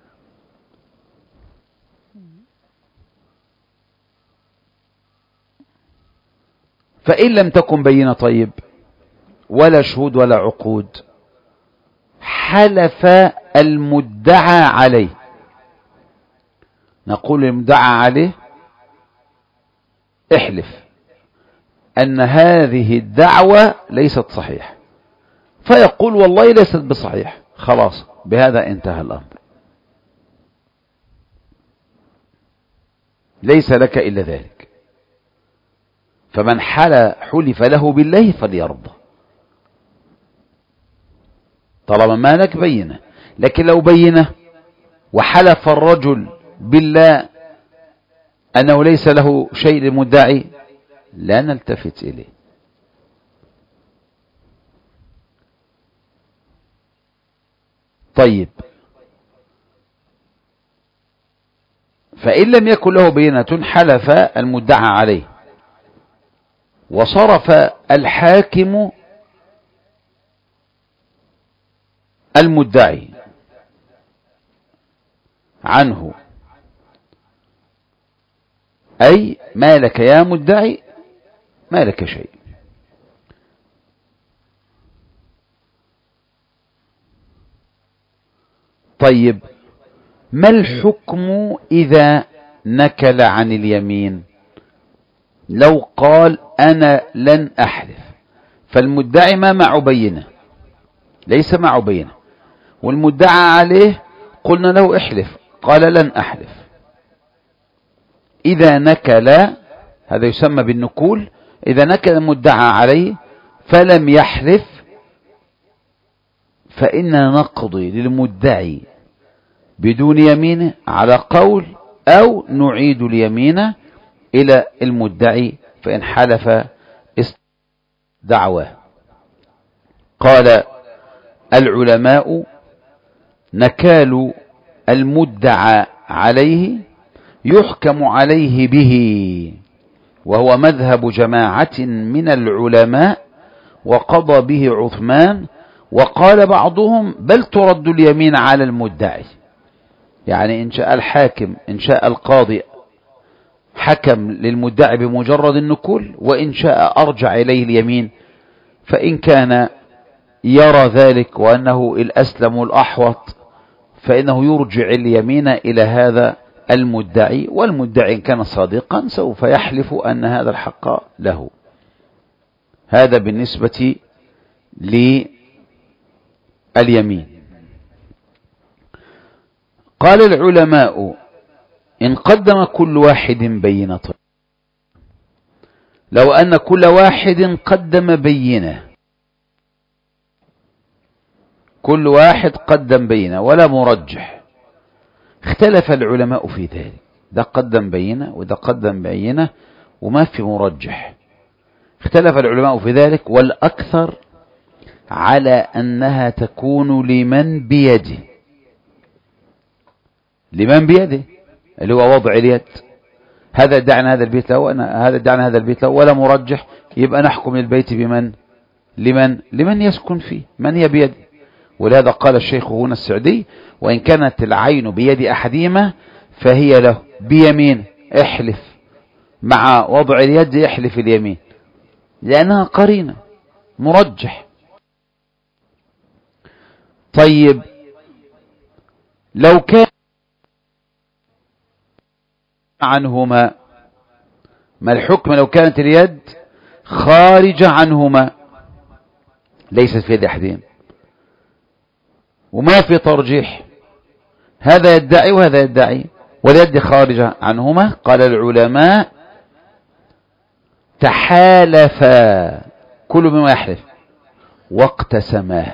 فإن لم تكن بينة طيب ولا شهود ولا عقود، حلف المدعى عليه. نقول المدعى عليه احلف أن هذه الدعوة ليست صحيحة، فيقول والله ليست بصحيح، خلاص بهذا انتهى الأمر، ليس لك إلا ذلك. فمن حلف له بالله فليرضى طالما ما لك بينة. لكن لو بينة وحلف الرجل بالله أنه ليس له شيء للمدعي لا نلتفت إليه. طيب، فإن لم يكن له بينة حلف المدعى عليه وصرف الحاكم المدعي عنه، أي ما لك يا مدعي ما لك شيء. طيب، ما الحكم إذا نكل عن اليمين؟ لو قال أنا لن أحلف، فالمدعي ما معه بينة، ليس معه بينة، والمدعى عليه قلنا له احلف، قال لن أحلف. إذا نكل، هذا يسمى بالنكول، إذا نكل المدعى عليه فلم يحلف فإننا نقضي للمدعي بدون يمينه على قول، أو نعيد اليمين إلى المدعي فإن حلف دعوة. قال العلماء نكال المدعى عليه يحكم عليه به، وهو مذهب جماعة من العلماء، وقضى به عثمان. وقال بعضهم بل ترد اليمين على المدعي، يعني إن شاء الحاكم إن شاء القاضي حكم للمدعي بمجرد النكول، وإن شاء أرجع إليه اليمين، فإن كان يرى ذلك وأنه الأسلم والأحوط فإنه يرجع اليمين إلى هذا المدعي، والمدعي إن كان صادقا سوف يحلف أن هذا الحق له. هذا بالنسبة لليمين. قال العلماء إن قدم كل واحد بينة، لو أن كل واحد قدم بينة، كل واحد قدم بينة ولا مرجح، اختلف العلماء في ذلك، ده قدم بينة وده قدم بينة وما في مرجح، اختلف العلماء في ذلك، والأكثر على أنها تكون لمن بيده، لمن بيده اللي هو وضع اليد. هذا ادعنا هذا البيت له وأنا هذا ادعنا هذا البيت له ولا مرجح، يبقى نحكم البيت بمن؟ لمن يسكن فيه، من هي بيده. ولهذا قال الشيخ هنا السعدي وإن كانت العين بيد أحدهما فهي له بيمين، احلف مع وضع اليد، يحلف اليمين لأنها قرينة مرجح. طيب، لو كان عنهما، ما الحكم لو كانت اليد خارجة عنهما ليست في يد أحدهم وما في ترجيح، هذا يدعي وهذا يدعي واليد خارجة عنهما؟ قال العلماء تحالفا كل مما يحلف واقتسماه،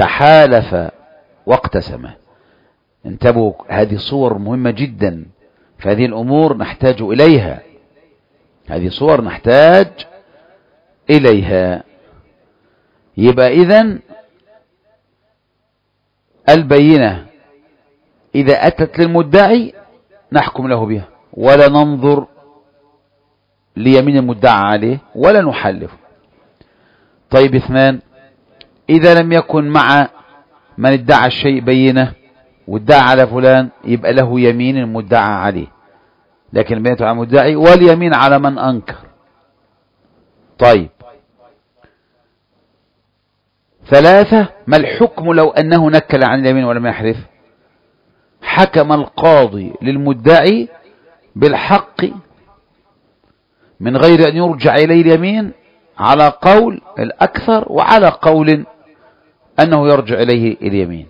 تحالفا واقتسماه. انتبهوا، هذه صور مهمة جدا فهذه الأمور نحتاج إليها، هذه صور نحتاج إليها. يبقى إذن البينة إذا أتت للمدعي نحكم له بها، ولا ننظر ليمين المدعى عليه ولا نحلف. طيب 2، إذا لم يكن مع من ادعى الشيء بينة وادعى على فلان، يبقى له يمين المدعى عليه، لكن البينة على المدعي واليمين على من أنكر. طيب 3، ما الحكم لو أنه نكل عن اليمين ولم يحلف؟ حكم القاضي للمدعي بالحق من غير أن يرجع إليه اليمين على قول الأكثر، وعلى قول أنه يرجع إليه اليمين.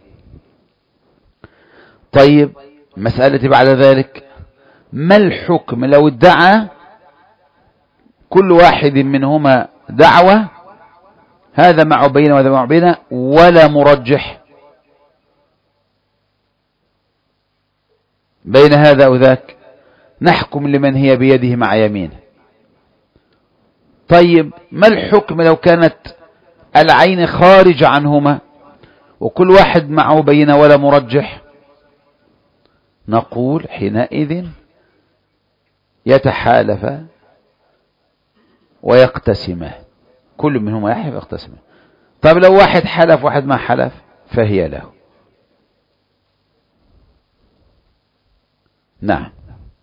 طيب مسألة بعد ذلك، ما الحكم لو ادعى كل واحد منهما دعوة، هذا معه بينة وهذا معه بينة ولا مرجح بين هذا وذاك؟ نحكم لمن هي بيده مع يمينه. طيب ما الحكم لو كانت العين خارج عنهما وكل واحد معه بينة ولا مرجح؟ نقول حينئذ يتحالفا ويقتسما، كل منهما يحلف ويقتسما. طيب لو واحد حلف واحد ما حلف فهي له. نعم.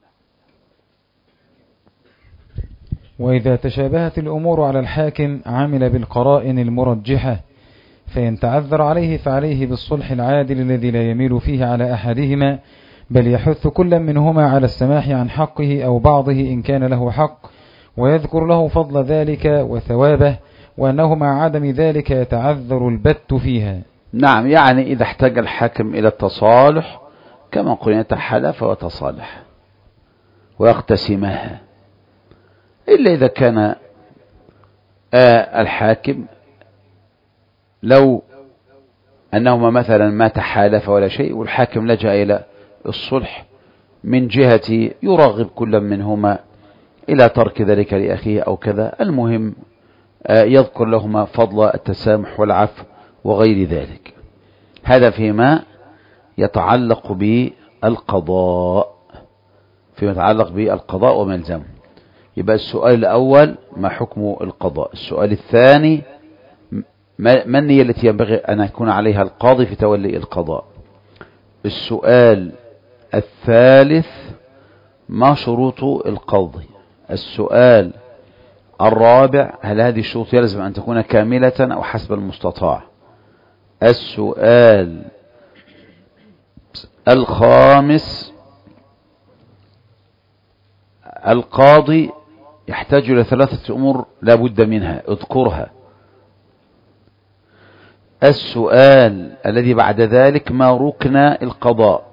وإذا تشابهت الأمور على الحاكم عمل بالقرائن المرجحة، فإن تعذر عليه فعليه بالصلح العادل الذي لا يميل فيه على أحدهما، بل يحث كل منهما على السماح عن حقه أو بعضه إن كان له حق، ويذكر له فضل ذلك وثوابه، وأنه مع عدم ذلك يتعذر البت فيها. نعم، يعني إذا احتاج الحاكم إلى التصالح كما قلنا يتحالف وتصالح ويقتسمها، إلا إذا كان الحاكم لو أنهما مثلا ما تحالف ولا شيء والحاكم لجأ إلى الصلح من جهة يرغب كل منهما إلى ترك ذلك لأخيه أو كذا، المهم يذكر لهما فضل التسامح والعفو وغير ذلك. هذا فيما يتعلق بالقضاء، وما يلزمه. يبقى السؤال الأول ما حكم القضاء. السؤال الثاني ما النية التي ينبغي أن يكون عليها القاضي في تولي القضاء. السؤال الثالث ما شروط القاضي. السؤال الرابع هل هذه الشروط يلزم أن تكون كاملة أو حسب المستطاع. السؤال الخامس القاضي يحتاج إلى 3 أمور لا بد منها، اذكرها. السؤال الذي بعد ذلك ما ركن القضاء.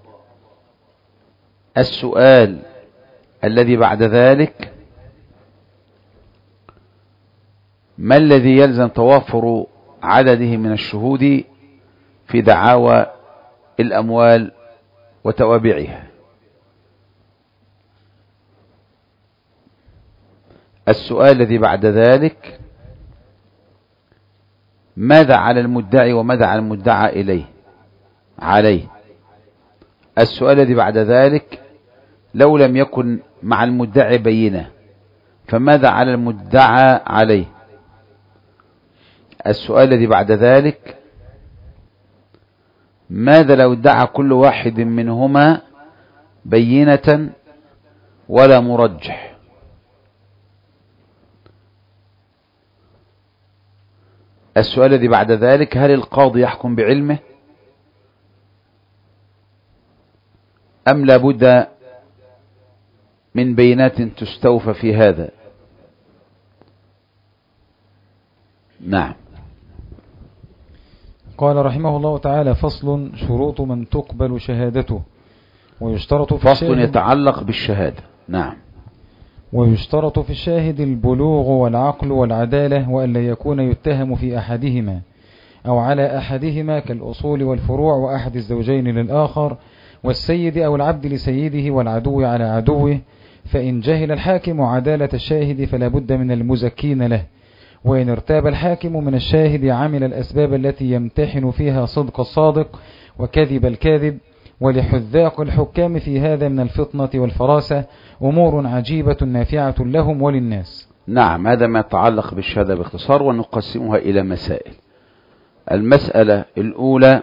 السؤال الذي بعد ذلك ما الذي يلزم توافر عدده من الشهود في دعاوى الأموال وتوابعها. السؤال الذي بعد ذلك ماذا على المدعي وماذا على المدعى عليه. السؤال الذي بعد ذلك لو لم يكن مع المدعي بينة فماذا على المدعى عليه. السؤال الذي بعد ذلك ماذا لو ادعى كل واحد منهما بينة ولا مرجح. السؤال الذي بعد ذلك هل القاضي يحكم بعلمه أم لابد من بينات تستوفى في هذا. نعم. قال رحمه الله تعالى: فصل: شروط من تقبل شهادته. ويشترط في فصل يتعلق بالشهادة. نعم. ويشترط في الشاهد البلوغ والعقل والعدالة، وألا يكون يتهم في أحدهما أو على أحدهما كالأصول والفروع وأحد الزوجين للآخر، والسيد أو العبد لسيده والعدو على عدوه. فإن جهل الحاكم عدالة الشاهد فلا بد من المزكين له، وإن ارتاب الحاكم من الشاهد عمل الأسباب التي يمتحن فيها صدق الصادق وكذب الكاذب. ولحذاق الحكام في هذا من الفطنة والفراسة أمور عجيبة نافعة لهم وللناس. نعم، هذا ما يتعلق بالشهادة باختصار، ونقسمها إلى مسائل. المسألة الأولى: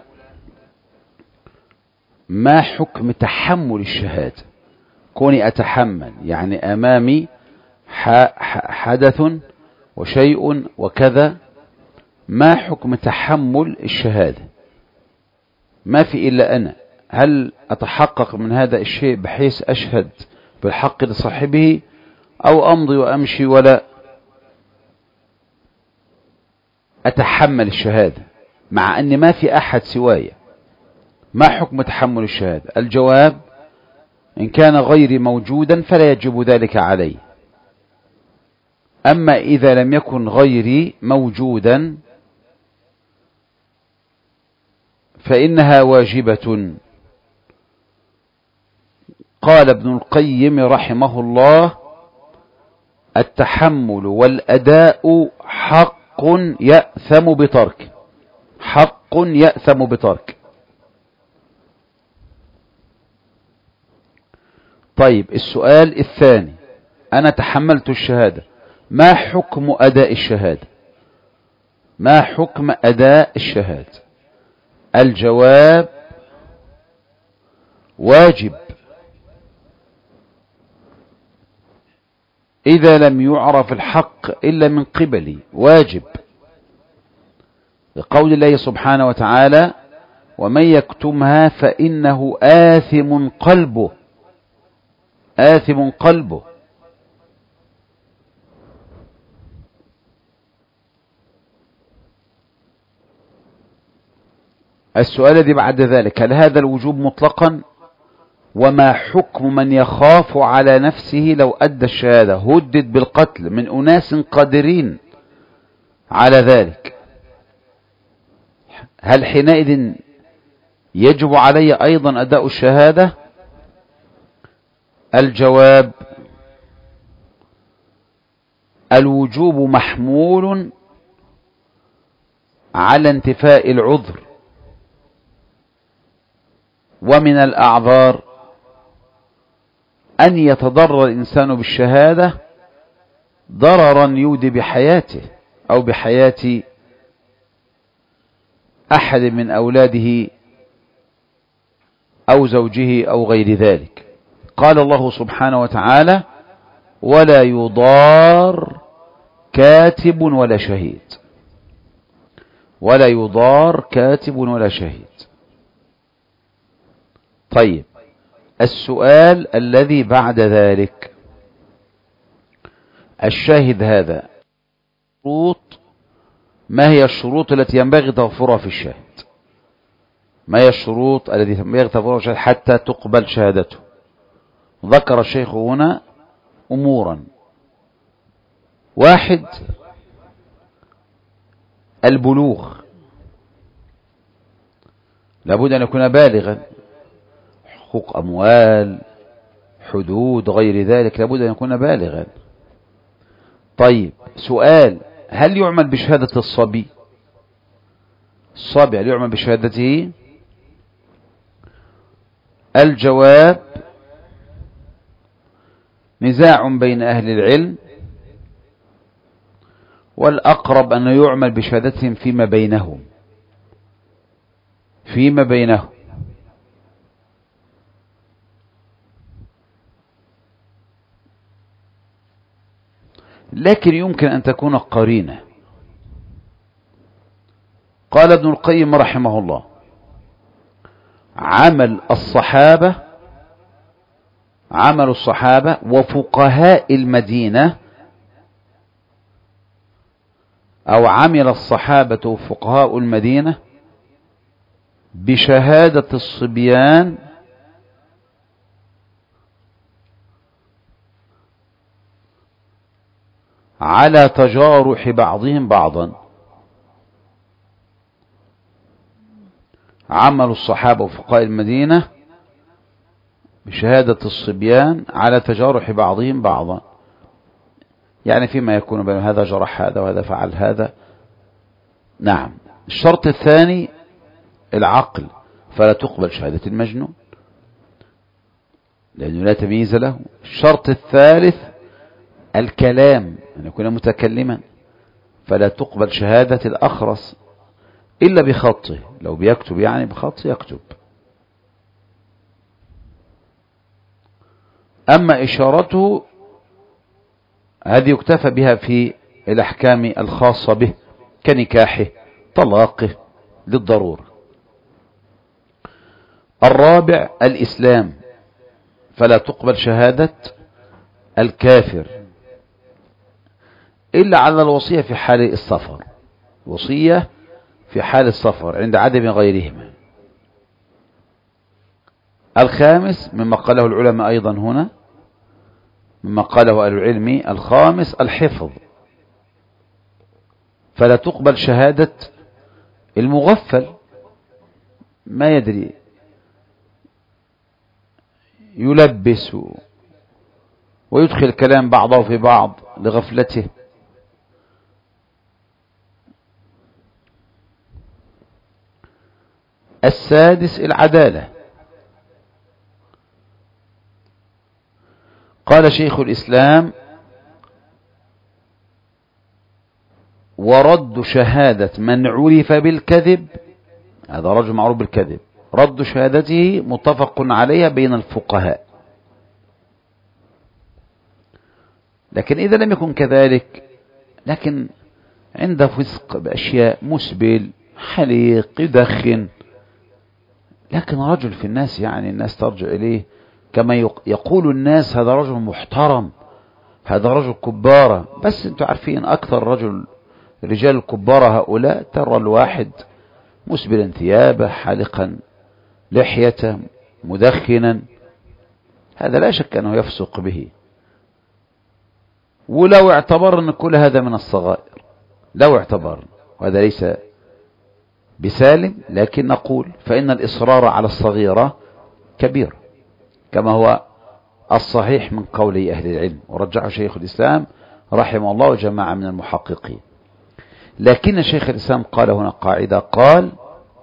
ما حكم تحمل الشهادة؟ كوني أتحمل، يعني أمامي حدث وشيء وكذا، ما حكم تحمل الشهادة؟ ما في إلا أنا، هل أتحقق من هذا الشيء بحيث أشهد بالحق لصاحبه، أو أمضي وأمشي ولا أتحمل الشهادة مع أن ما في أحد سواي؟ ما حكم تحمل الشهادة؟ الجواب: إن كان غيري موجودا فلا يجب ذلك علي. أما إذا لم يكن غيري موجودا فإنها واجبة. قال ابن القيم رحمه الله: التحمل والأداء حق يأثم بترك، حق يأثم بترك. طيب، السؤال الثاني: أنا تحملت الشهادة، ما حكم أداء الشهادة؟ ما حكم أداء الشهادة؟ الجواب: واجب إذا لم يعرف الحق إلا من قبلي، واجب، لقول الله سبحانه وتعالى: ومن يكتمها فإنه آثم قلبه، آثم قلبه. السؤال الذي بعد ذلك: هل هذا الوجوب مطلقا؟ وما حكم من يخاف على نفسه لو أدى الشهادة هدد بالقتل من أناس قادرين على ذلك؟ هل حينئذ يجب علي أيضا أداء الشهادة؟ الجواب: الوجوب محمول على انتفاء العذر، ومن الأعذار أن يتضرر الإنسان بالشهادة ضررا يودي بحياته أو بحياة أحد من أولاده أو زوجه أو غير ذلك. قال الله سبحانه وتعالى: ولا يضار كاتب ولا شهيد، ولا يضار كاتب ولا شهيد. طيب، السؤال الذي بعد ذلك: الشاهد هذا ما هي الشروط التي ينبغي توفرها في الشاهد؟ ما هي الشروط التي ينبغي توفرها في الشاهد حتى تقبل شهادته؟ ذكر الشيخ هنا أمورا: واحد، البلوغ، لابد أن يكون بالغا، حقوق أموال، حدود، غير ذلك، لابد أن يكون بالغا. طيب، سؤال: هل يعمل بشهادة الصبي؟ الصبي هل يعمل بشهادته؟ الجواب: نزاع بين أهل العلم، والأقرب أن يعمل بشهادتهم فيما بينهم، فيما بينهم. لكن يمكن أن تكون قرينة. قال ابن القيم رحمه الله: عمل الصحابة وفقهاء المدينة، أو عمل الصحابة وفقهاء المدينة بشهادة الصبيان على تجارح بعضهم بعضا. عمل الصحابة وفقهاء المدينة بشهادة الصبيان على تجارح بعضهم بعضا، يعني فيما يكون بين هذا جرح هذا وهذا فعل هذا. نعم. الشرط الثاني العقل، فلا تقبل شهادة المجنون لأنه لا تمييز له. الشرط الثالث الكلام، أن يكون متكلما، فلا تقبل شهادة الأخرس إلا بخطه، لو بيكتب يعني بخط يكتب. أما إشارته هذه يكتفى بها في الأحكام الخاصة به كنكاحه طلاقه للضرورة. الرابع الإسلام، فلا تقبل شهادة الكافر إلا على الوصية في حال السفر، وصية في حال السفر عند عدم غيرهما. الخامس مما قاله العلماء أيضا هنا، مما قاله أهل العلم، الخامس الحفظ، فلا تقبل شهادة المغفل، ما يدري، يلبس ويدخل الكلام بعضه في بعض لغفلته. السادس العدالة. قال شيخ الإسلام: ورد شهادة من عرف بالكذب، هذا رجل معروف بالكذب، رد شهادته متفق عليها بين الفقهاء. لكن إذا لم يكن كذلك، لكن عنده فسق بأشياء، مسبل، حليق، يدخن، لكن رجل في الناس، يعني الناس ترجع إليه كما يقول الناس هذا رجل محترم، هذا رجل كبارة. بس انتوا عارفين أكثر رجال الكبارة هؤلاء ترى الواحد مسبلا ثيابه، حالقا لحيته، مدخنا، هذا لا شك أنه يفسق به. ولو اعتبر أن كل هذا من الصغائر، لو اعتبر، وهذا ليس بسالم، لكن نقول فإن الإصرار على الصغيرة كبير، كما هو الصحيح من قول أهل العلم، ورجعه شيخ الإسلام رحمه الله وجماعة من المحققين. لكن شيخ الإسلام قال هنا قاعدة، قال: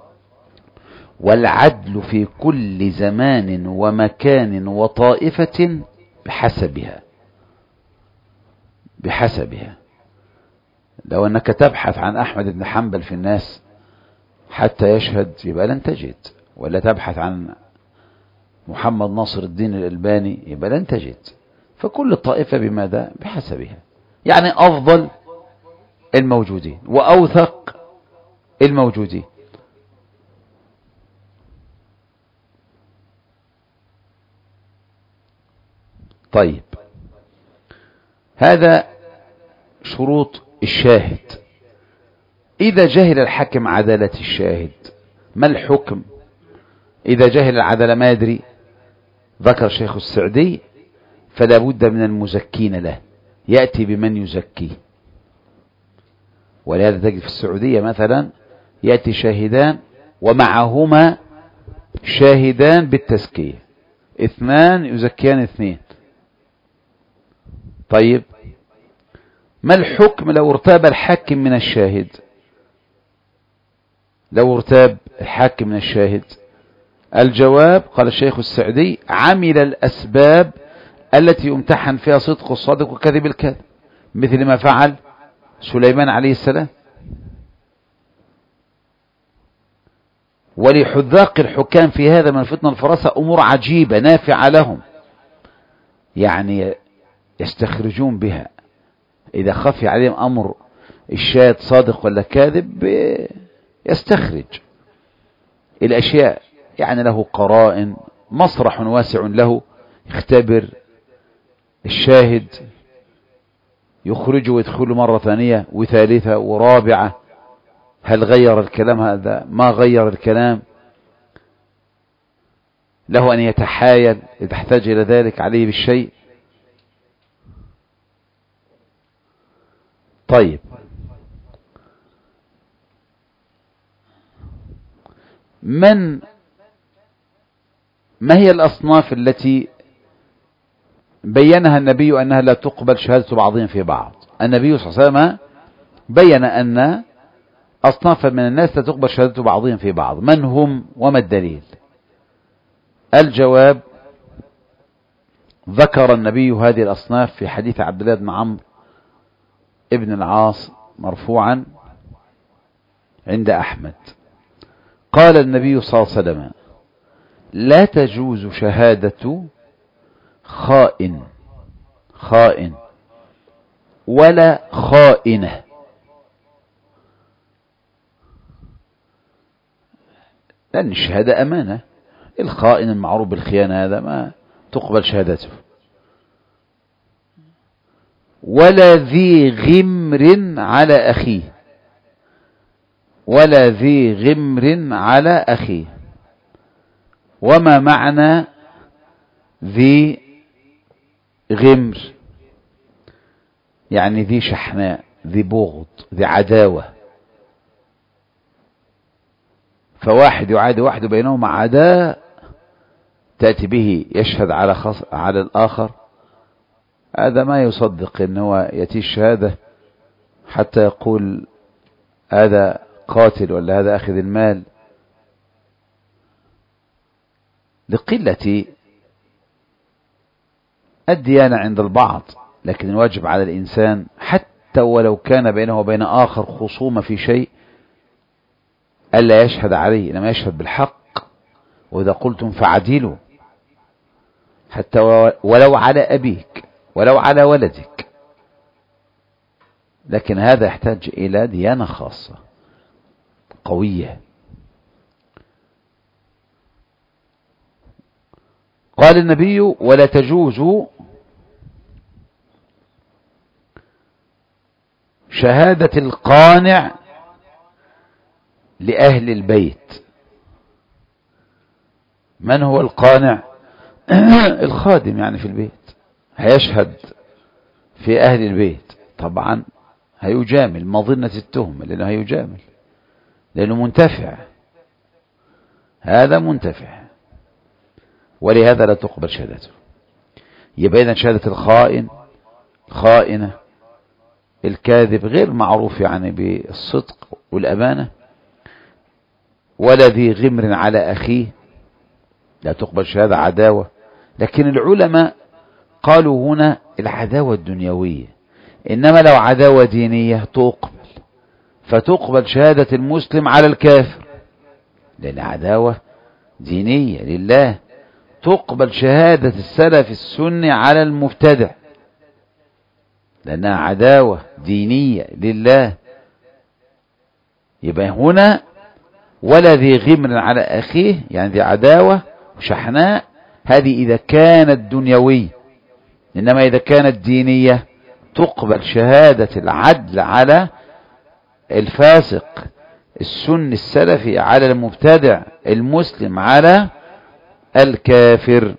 والعدل في كل زمان ومكان وطائفة بحسبها. بحسبها. لو أنك تبحث عن أحمد بن حنبل في الناس حتى يشهد يبقى لن تجد، ولا تبحث عن محمد ناصر الدين الألباني يبقى لن تجد. فكل طائفة بماذا؟ بحسبها، يعني أفضل الموجودين وأوثق الموجودين. طيب، هذا شروط الشاهد. إذا جهل الحاكم عدالة الشاهد، ما الحكم؟ إذا جهل العدالة ما يدري، ذكر شيخ السعدي: فلا بد من المزكين له، يأتي بمن يزكيه. ولهذا تجد في السعودية مثلا يأتي شاهدان ومعهما شاهدان بالتزكية، اثنان يزكيان اثنين. طيب، ما الحكم لو ارتاب الحاكم من الشاهد؟ لو ارتاب الحاكم من الشاهد، الجواب قال الشيخ السعدي: عمل الأسباب التي يمتحن فيها صدق الصادق وكذب الكاذب، مثل ما فعل سليمان عليه السلام. ولحذاق الحكام في هذا من فتنة الفراسة أمور عجيبة نافعة لهم، يعني يستخرجون بها إذا خفي عليهم أمر الشاهد صادق ولا كاذب، يستخرج الأشياء، يعني له قرائن، مسرح واسع له، يختبر الشاهد، يخرجه ويدخله مرة ثانية وثالثة ورابعة، هل غير الكلام هذا؟ ما غير الكلام؟ له أن يتحايل إذا احتاج إلى ذلك عليه بالشيء. طيب، من ما هي الأصناف التي بينها النبي أنها لا تقبل شهادة بعضهم في بعض؟ النبي صلى الله عليه وسلم بين أن أصنافا من الناس لا تقبل شهادة بعضهم في بعض. من هم وما الدليل؟ الجواب: ذكر النبي هذه الأصناف في حديث عبد الله بن عمرو ابن العاص مرفوعا عند أحمد. قال النبي صلى الله عليه وسلم: لا تجوز شهادة خائن ولا خائنة. لأن الشهادة أمانة. الخائن المعروف بالخيانة هذا ما تقبل شهادته. ولا ذي غمر على أخيه، ولا ذي غمر على أخيه. وما معنى ذي غمر؟ يعني ذي شحناء، ذي بغض، ذي عداوة. فواحد يعادي واحد بينهما عداء تأتي به يشهد على الآخر، هذا ما يصدق إن هو يأتي الشهادة حتى يقول هذا قاتل ولا هذا أخذ المال، لقلة الديانة عند البعض. لكن الواجب على الإنسان حتى ولو كان بينه وبين آخر خصومة في شيء ألا يشهد عليه، إنما يشهد بالحق. وإذا قلتم فعدلوا، حتى ولو على أبيك ولو على ولدك. لكن هذا يحتاج إلى ديانة خاصة قوية. قال النبي: ولا تجوز شهادة القانع لأهل البيت. من هو القانع؟ الخادم يعني في البيت، هيشهد في أهل البيت، طبعا هيجامل مظنة التهمة، لأنه هيجامل، لأنه منتفع، هذا منتفع، ولهذا لا تقبل شهادته. يبقى إذن شهادة الخائن، الخائنة، الكاذب غير معروف يعني بالصدق والأمانة. ولا ذي غمر على أخيه، لا تقبل شهادة عداوة. لكن العلماء قالوا هنا العداوة الدنيوية، إنما لو عداوة دينية تقبل، فتقبل شهادة المسلم على الكافر، لأن عداوة دينية لله. تقبل شهادة السلف السني على المبتدع، لأنها عداوة دينية لله. يبقى هنا ولا ذي غمر على أخيه، يعني ذي عداوة وشحناء، هذه إذا كانت دنيوية. إنما إذا كانت دينية تقبل شهادة العدل على الفاسق السني السلفي على المبتدع المسلم على الكافر.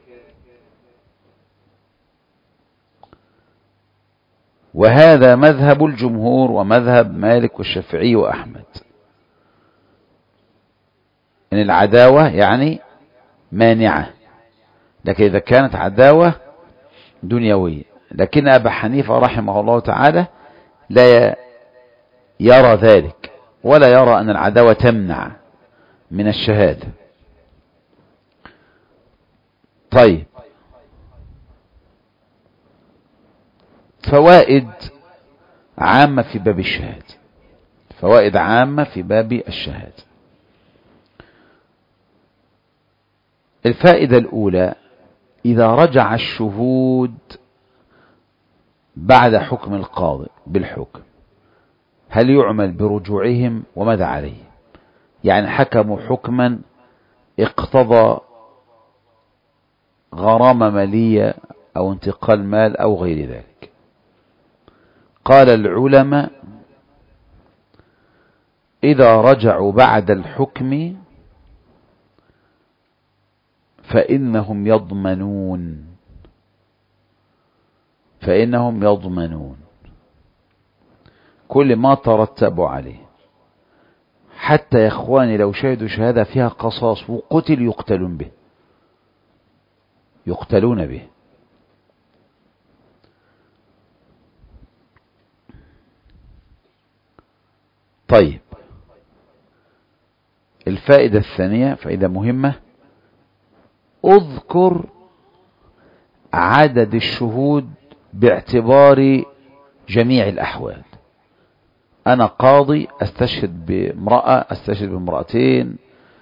وهذا مذهب الجمهور ومذهب مالك والشافعي وأحمد، إن العداوة يعني مانعة، لكن إذا كانت عداوة دنيوية. لكن أبا حنيفة رحمه الله تعالى لا يرى ذلك، ولا يرى أن العداوة تمنع من الشهادة. طيب، فوائد عامة في باب الشهادة، فوائد عامة في باب الشهادة. الفائدة الأولى: إذا رجع الشهود بعد حكم القاضي بالحكم، هل يعمل برجوعهم وماذا عليه؟ يعني حكموا حكما اقتضى غرامة مالية أو انتقال مال أو غير ذلك. قال العلماء: إذا رجعوا بعد الحكم فإنهم يضمنون كل ما ترتبوا عليه. حتى يا إخواني لو شهدوا شهادة فيها قصاص وقتل يقتلون به، يقتلون به. طيب، الفائدة الثانية فائدة مهمة: اذكر عدد الشهود باعتبار جميع الأحوال. أنا قاضي أستشهد بامرأة، أستشهد بامرأتين،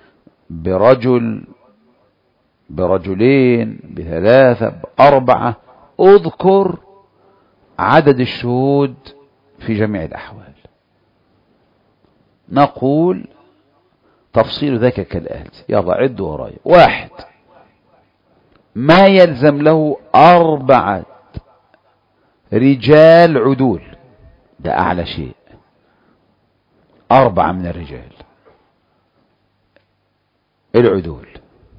برجلين، بثلاثة، بأربعة. اذكر عدد الشهود في جميع الأحوال. نقول تفصيل ذاك كالآتي، يلا عدوا ورايا. 1، ما يلزم له 4 رجال عدول، ده أعلى شيء، 4 من الرجال العدول.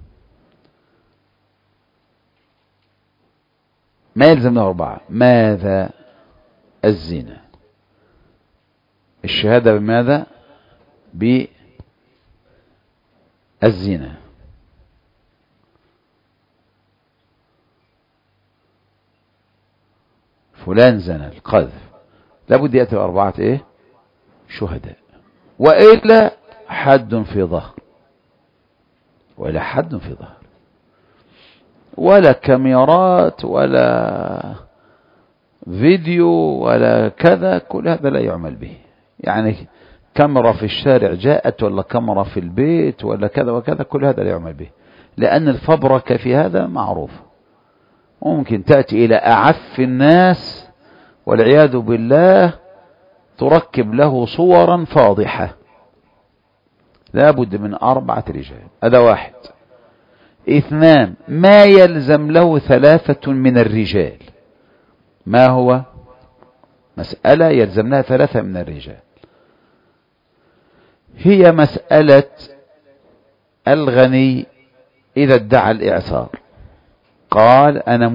ما يلزم له 4. ماذا؟ الزنا. الشهادة بماذا؟ بالزنا. فلان زنى، القذف، لابد يأتي 4 ايه؟ شهداء، وإلا حد في ظهر، وإلا حد في ظهر، ولا كاميرات ولا فيديو ولا كذا، كل هذا لا يعمل به. يعني كاميرا في الشارع جاءت، ولا كاميرا في البيت، ولا كذا وكذا، كل هذا لا يعمل به، لأن الفبركة في هذا معروفة. ممكن تأتي إلى أعف الناس والعياذ بالله، تركب له صورا فاضحة. لا بد من 4 رجال، هذا 1. 2، ما يلزم له 3 من الرجال. ما هو؟ مسألة يلزم لها 3 من الرجال، هي مسألة الغني إذا ادعى الإعسار، قال أنا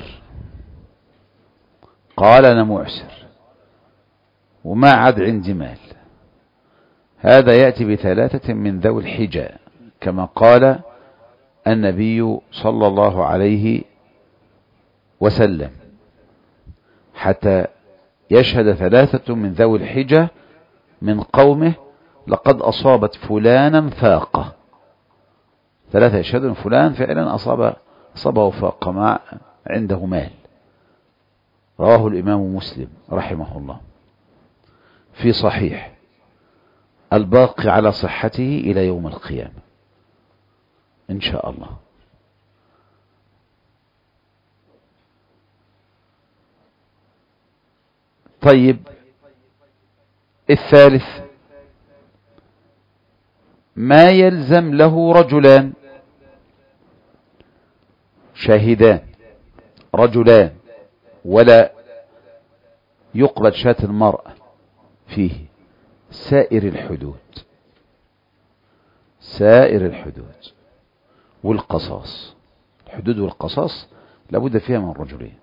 معسر وما عاد عندي مال، هذا يأتي ب3 من ذوي الحجى، كما قال النبي صلى الله عليه وسلم: حتى يشهد 3 من ذوي الحجى من قومه لقد أصابت فلانا فاقة. 3 يشهدون فلان فعلا أصابه فاقة، ما عنده مال. رواه الإمام مسلم رحمه الله في صحيح، الباقي على صحته إلى يوم القيامة إن شاء الله. طيب، الثالث، ما يلزم له رجلان شاهدان، رجلان، ولا يقبل شهادة المرأة فيه. سائر الحدود والقصاص، الحدود والقصاص لابد فيها من رجلين.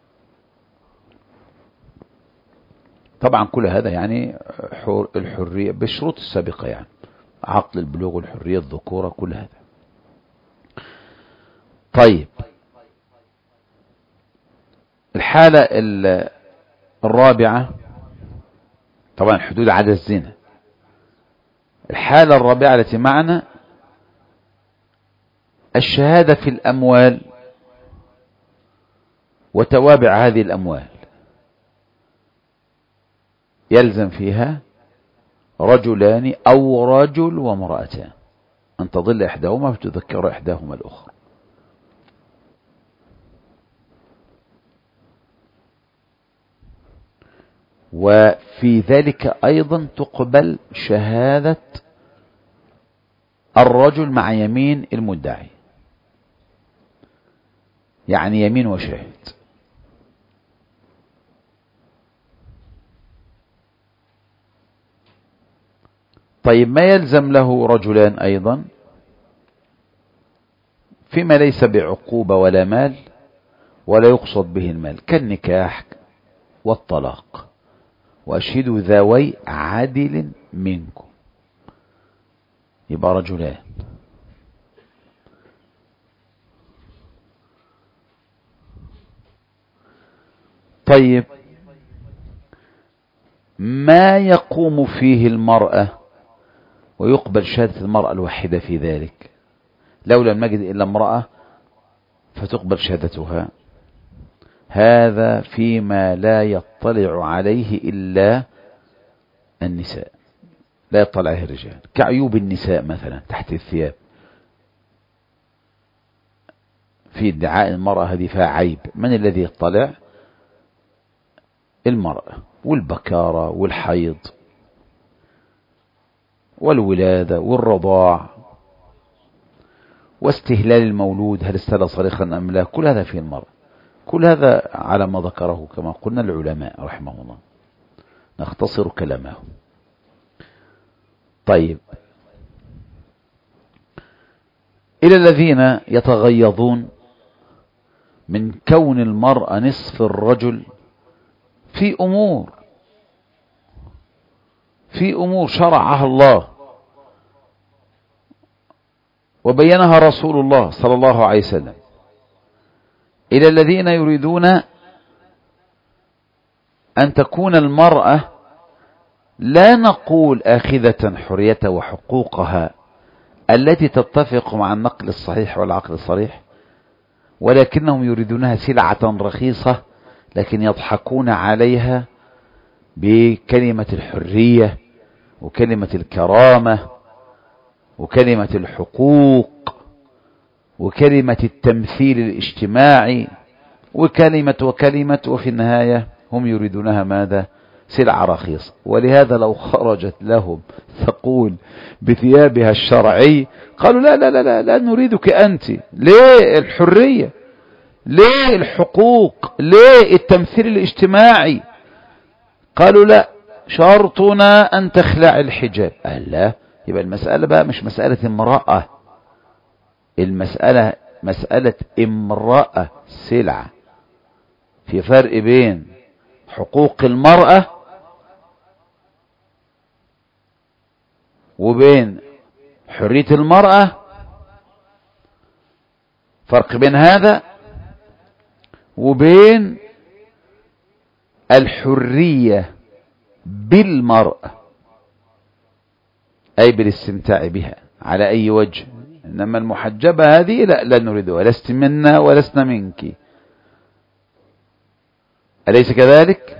طبعا كل هذا يعني الحرية بالشروط السابقة، يعني عقل البلوغ والحرية الذكورة، كل هذا. طيب، الحالة الرابعة، طبعا حدود عدد الزنا. الحالة الرابعة التي معنا الشهادة في الأموال وتوابع هذه الأموال، يلزم فيها رجلان أو رجل وامرأتان، أن تضل إحداهما فتذكر إحداهما الأخرى. وفي ذلك أيضا تقبل شهادة الرجل مع يمين المدعي، يعني يمين وشاهد. طيب، ما يلزم له رجلان أيضا فيما ليس بعقوبة ولا مال ولا يقصد به المال، كالنكاح والطلاق: وأشهدوا ذوي عدل منكم. يبقى رجلان. طيب، ما يقوم فيه المرأة ويقبل شهادة المرأة الوحيدة في ذلك؟ لو لم نجد إلا امرأة فتقبل شهادتها. هذا فيما لا يطلع عليه إلا النساء، لا يطلع عليه الرجال، كعيوب النساء مثلا تحت الثياب. في ادعاء المرأة هذه فيها عيب، من الذي يطلع؟ المرأة. والبكارة والحيض والولادة والرضاع واستهلال المولود، هل استهل صريخا أم لا، كل هذا في المرأة. كل هذا على ما ذكره كما قلنا العلماء رحمه الله، نختصر كلامهم. طيب، إلى الذين يتغيظون من كون المرأة نصف الرجل في أمور شرعها الله وبينها رسول الله صلى الله عليه وسلم، إلى الذين يريدون أن تكون المرأة لا نقول آخذة حريتها وحقوقها التي تتفق مع النقل الصحيح والعقل الصريح، ولكنهم يريدونها سلعة رخيصة، لكن يضحكون عليها بكلمة الحرية وكلمة الكرامة وكلمة الحقوق وكلمة التمثيل الاجتماعي وكلمة، وفي النهاية هم يريدونها ماذا؟ سلعة رخيصة. ولهذا لو خرجت لهم تقول بثيابها الشرعي قالوا لا لا لا لا, لا نريدك أنت. ليه الحرية؟ ليه الحقوق؟ ليه التمثيل الاجتماعي؟ قالوا لا، شرطنا أن تخلع الحجاب. لا، يبقى المسألة بقى مش مسألة امرأة، المسألة مسألة امرأة سلعة. في فرق بين حقوق المرأة وبين حرية المرأة، فرق بين هذا وبين الحرية بالمرأة، أي بالاستمتاع بها على أي وجه. إنما المحجبة هذه لا نريدها، لست منا ولسنا منك، أليس كذلك؟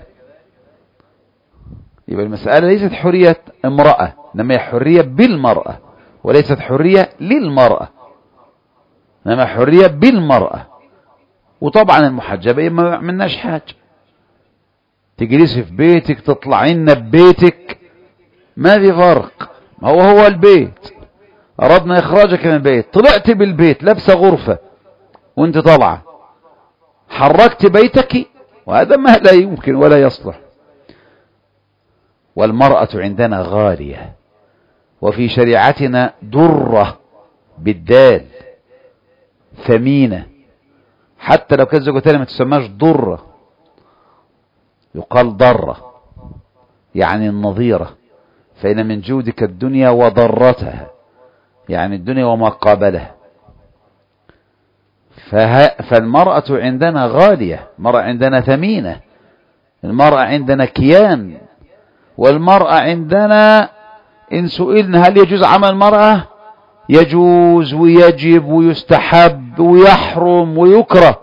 يبقى المسألة ليست حرية امرأة، إنما هي حرية بالمرأة، وليست حرية للمرأة، إنما حرية بالمرأة. وطبعا المحجبة ما عملناش حاجة، تجلسي في بيتك تطلعين ببيتك ما في فرق، هو البيت. أردنا إخراجك من البيت، طلعت بالبيت لابسة غرفة وانت طالعة، حركت بيتك، وهذا ما لا يمكن ولا يصلح. والمرأة عندنا غالية، وفي شريعتنا درة بالدال ثمينة، حتى لو كانت زوجة تانية ما تسماش درة، يقال ضرة، يعني النظيرة. فإن من جودك الدنيا وضرتها، يعني الدنيا وما قابلها. فالمرأة عندنا غالية، المرأة عندنا ثمينة، المرأة عندنا كيان. والمرأة عندنا إن سئلنا هل يجوز عمل المرأة؟ يجوز ويجب ويستحب ويحرم ويكره.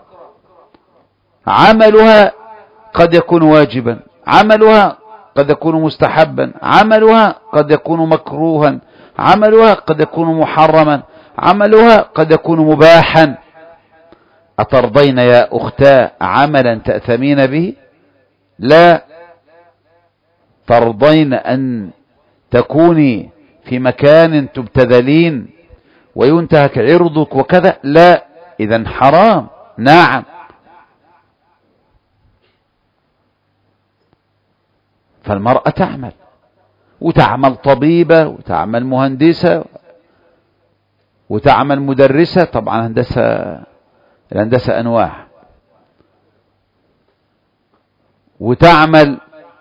عملها قد يكون واجبا، عملها قد يكون مستحبا، عملها قد يكون مكروها، عملها قد يكون محرما، عملها قد يكون مباحا. أترضين يا أختاه عملا تأثمين به؟ لا. ترضين أن تكوني في مكان تبتذلين وينتهك عرضك وكذا؟ لا. إذن حرام. نعم. فالمرأة تعمل، وتعمل طبيبة، وتعمل مهندسة، وتعمل مدرسة. طبعا الهندسة أنواع، وتعمل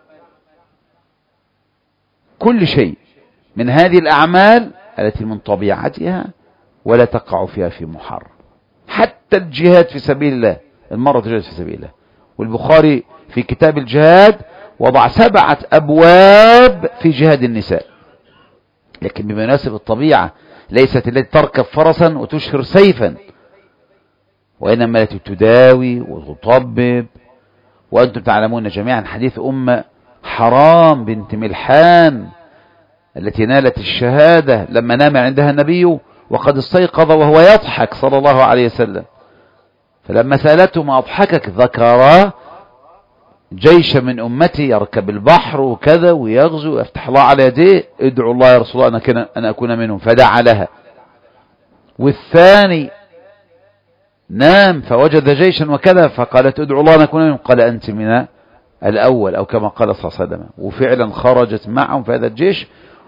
كل شيء من هذه الأعمال التي من طبيعتها ولا تقع فيها في محرم. حتى الجهاد في سبيل الله، المرأة تجاهد في سبيل الله. والبخاري في كتاب الجهاد وضع 7 أبواب في جهاد النساء، لكن بما يناسب الطبيعة، ليست التي تركب فرسا وتشهر سيفا، وإنما التي تداوي وتطبب. وأنتم تعلمون جميعا حديث حرام بنت ملحان التي نالت الشهادة لما نام عندها النبي وقد استيقظ وهو يضحك صلى الله عليه وسلم، فلما سألته ما أضحكك ذكر جيش من أمتي يركب البحر وكذا ويغزو ويفتح الله على يديه، ادعو الله يا رسول الله أن أكون منهم، فدعا لها. والثاني نام فوجد جيشا وكذا فقالت ادعو الله أن أكون منهم، قال أنت من الأول، أو كما قال صلى الله عليه وسلم. وفعلا خرجت معهم في هذا الجيش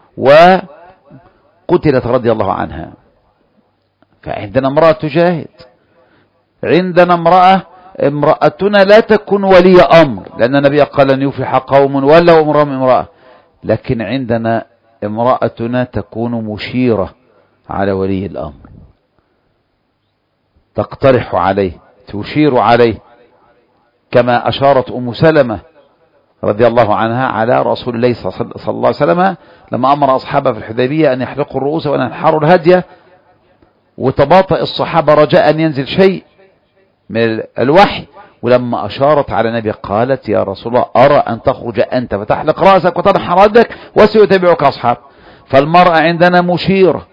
وقتلت رضي الله عنها. فعندنا امرأة تجاهد، عندنا امرأتنا لا تكون ولي أمر، لأن النبي قال أن يفلح قوم ولوا أمرهم امرأة، لكن عندنا امرأتنا تكون مشيرة على ولي الأمر، تقترح عليه، تشير عليه، كما أشارت أم سلمة رضي الله عنها على رسول الله صلى الله عليه وسلم لما أمر أصحابه في الحديبية أن يحلقوا الرؤوس وأن ينحروا الهدي، وتباطأ الصحابة رجاء أن ينزل شيء من الوحي، ولما أشارت على النبي قالت يا رسول الله أرى أن تخرج أنت فتحلق رأسك وتنحر هديك وسيتبعك أصحاب. فالمرأة عندنا مشيرة،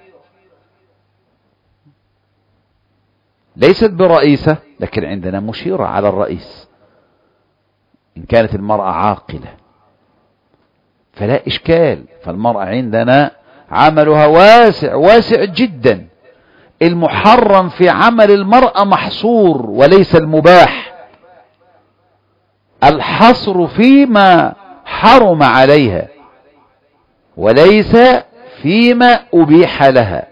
ليست برئيسة، لكن عندنا مشيرة على الرئيس إن كانت المرأة عاقلة فلا إشكال. فالمرأة عندنا عملها واسع جدا. المحرم في عمل المرأة محصور وليس المباح، الحصر فيما حرم عليها وليس فيما أبيح لها.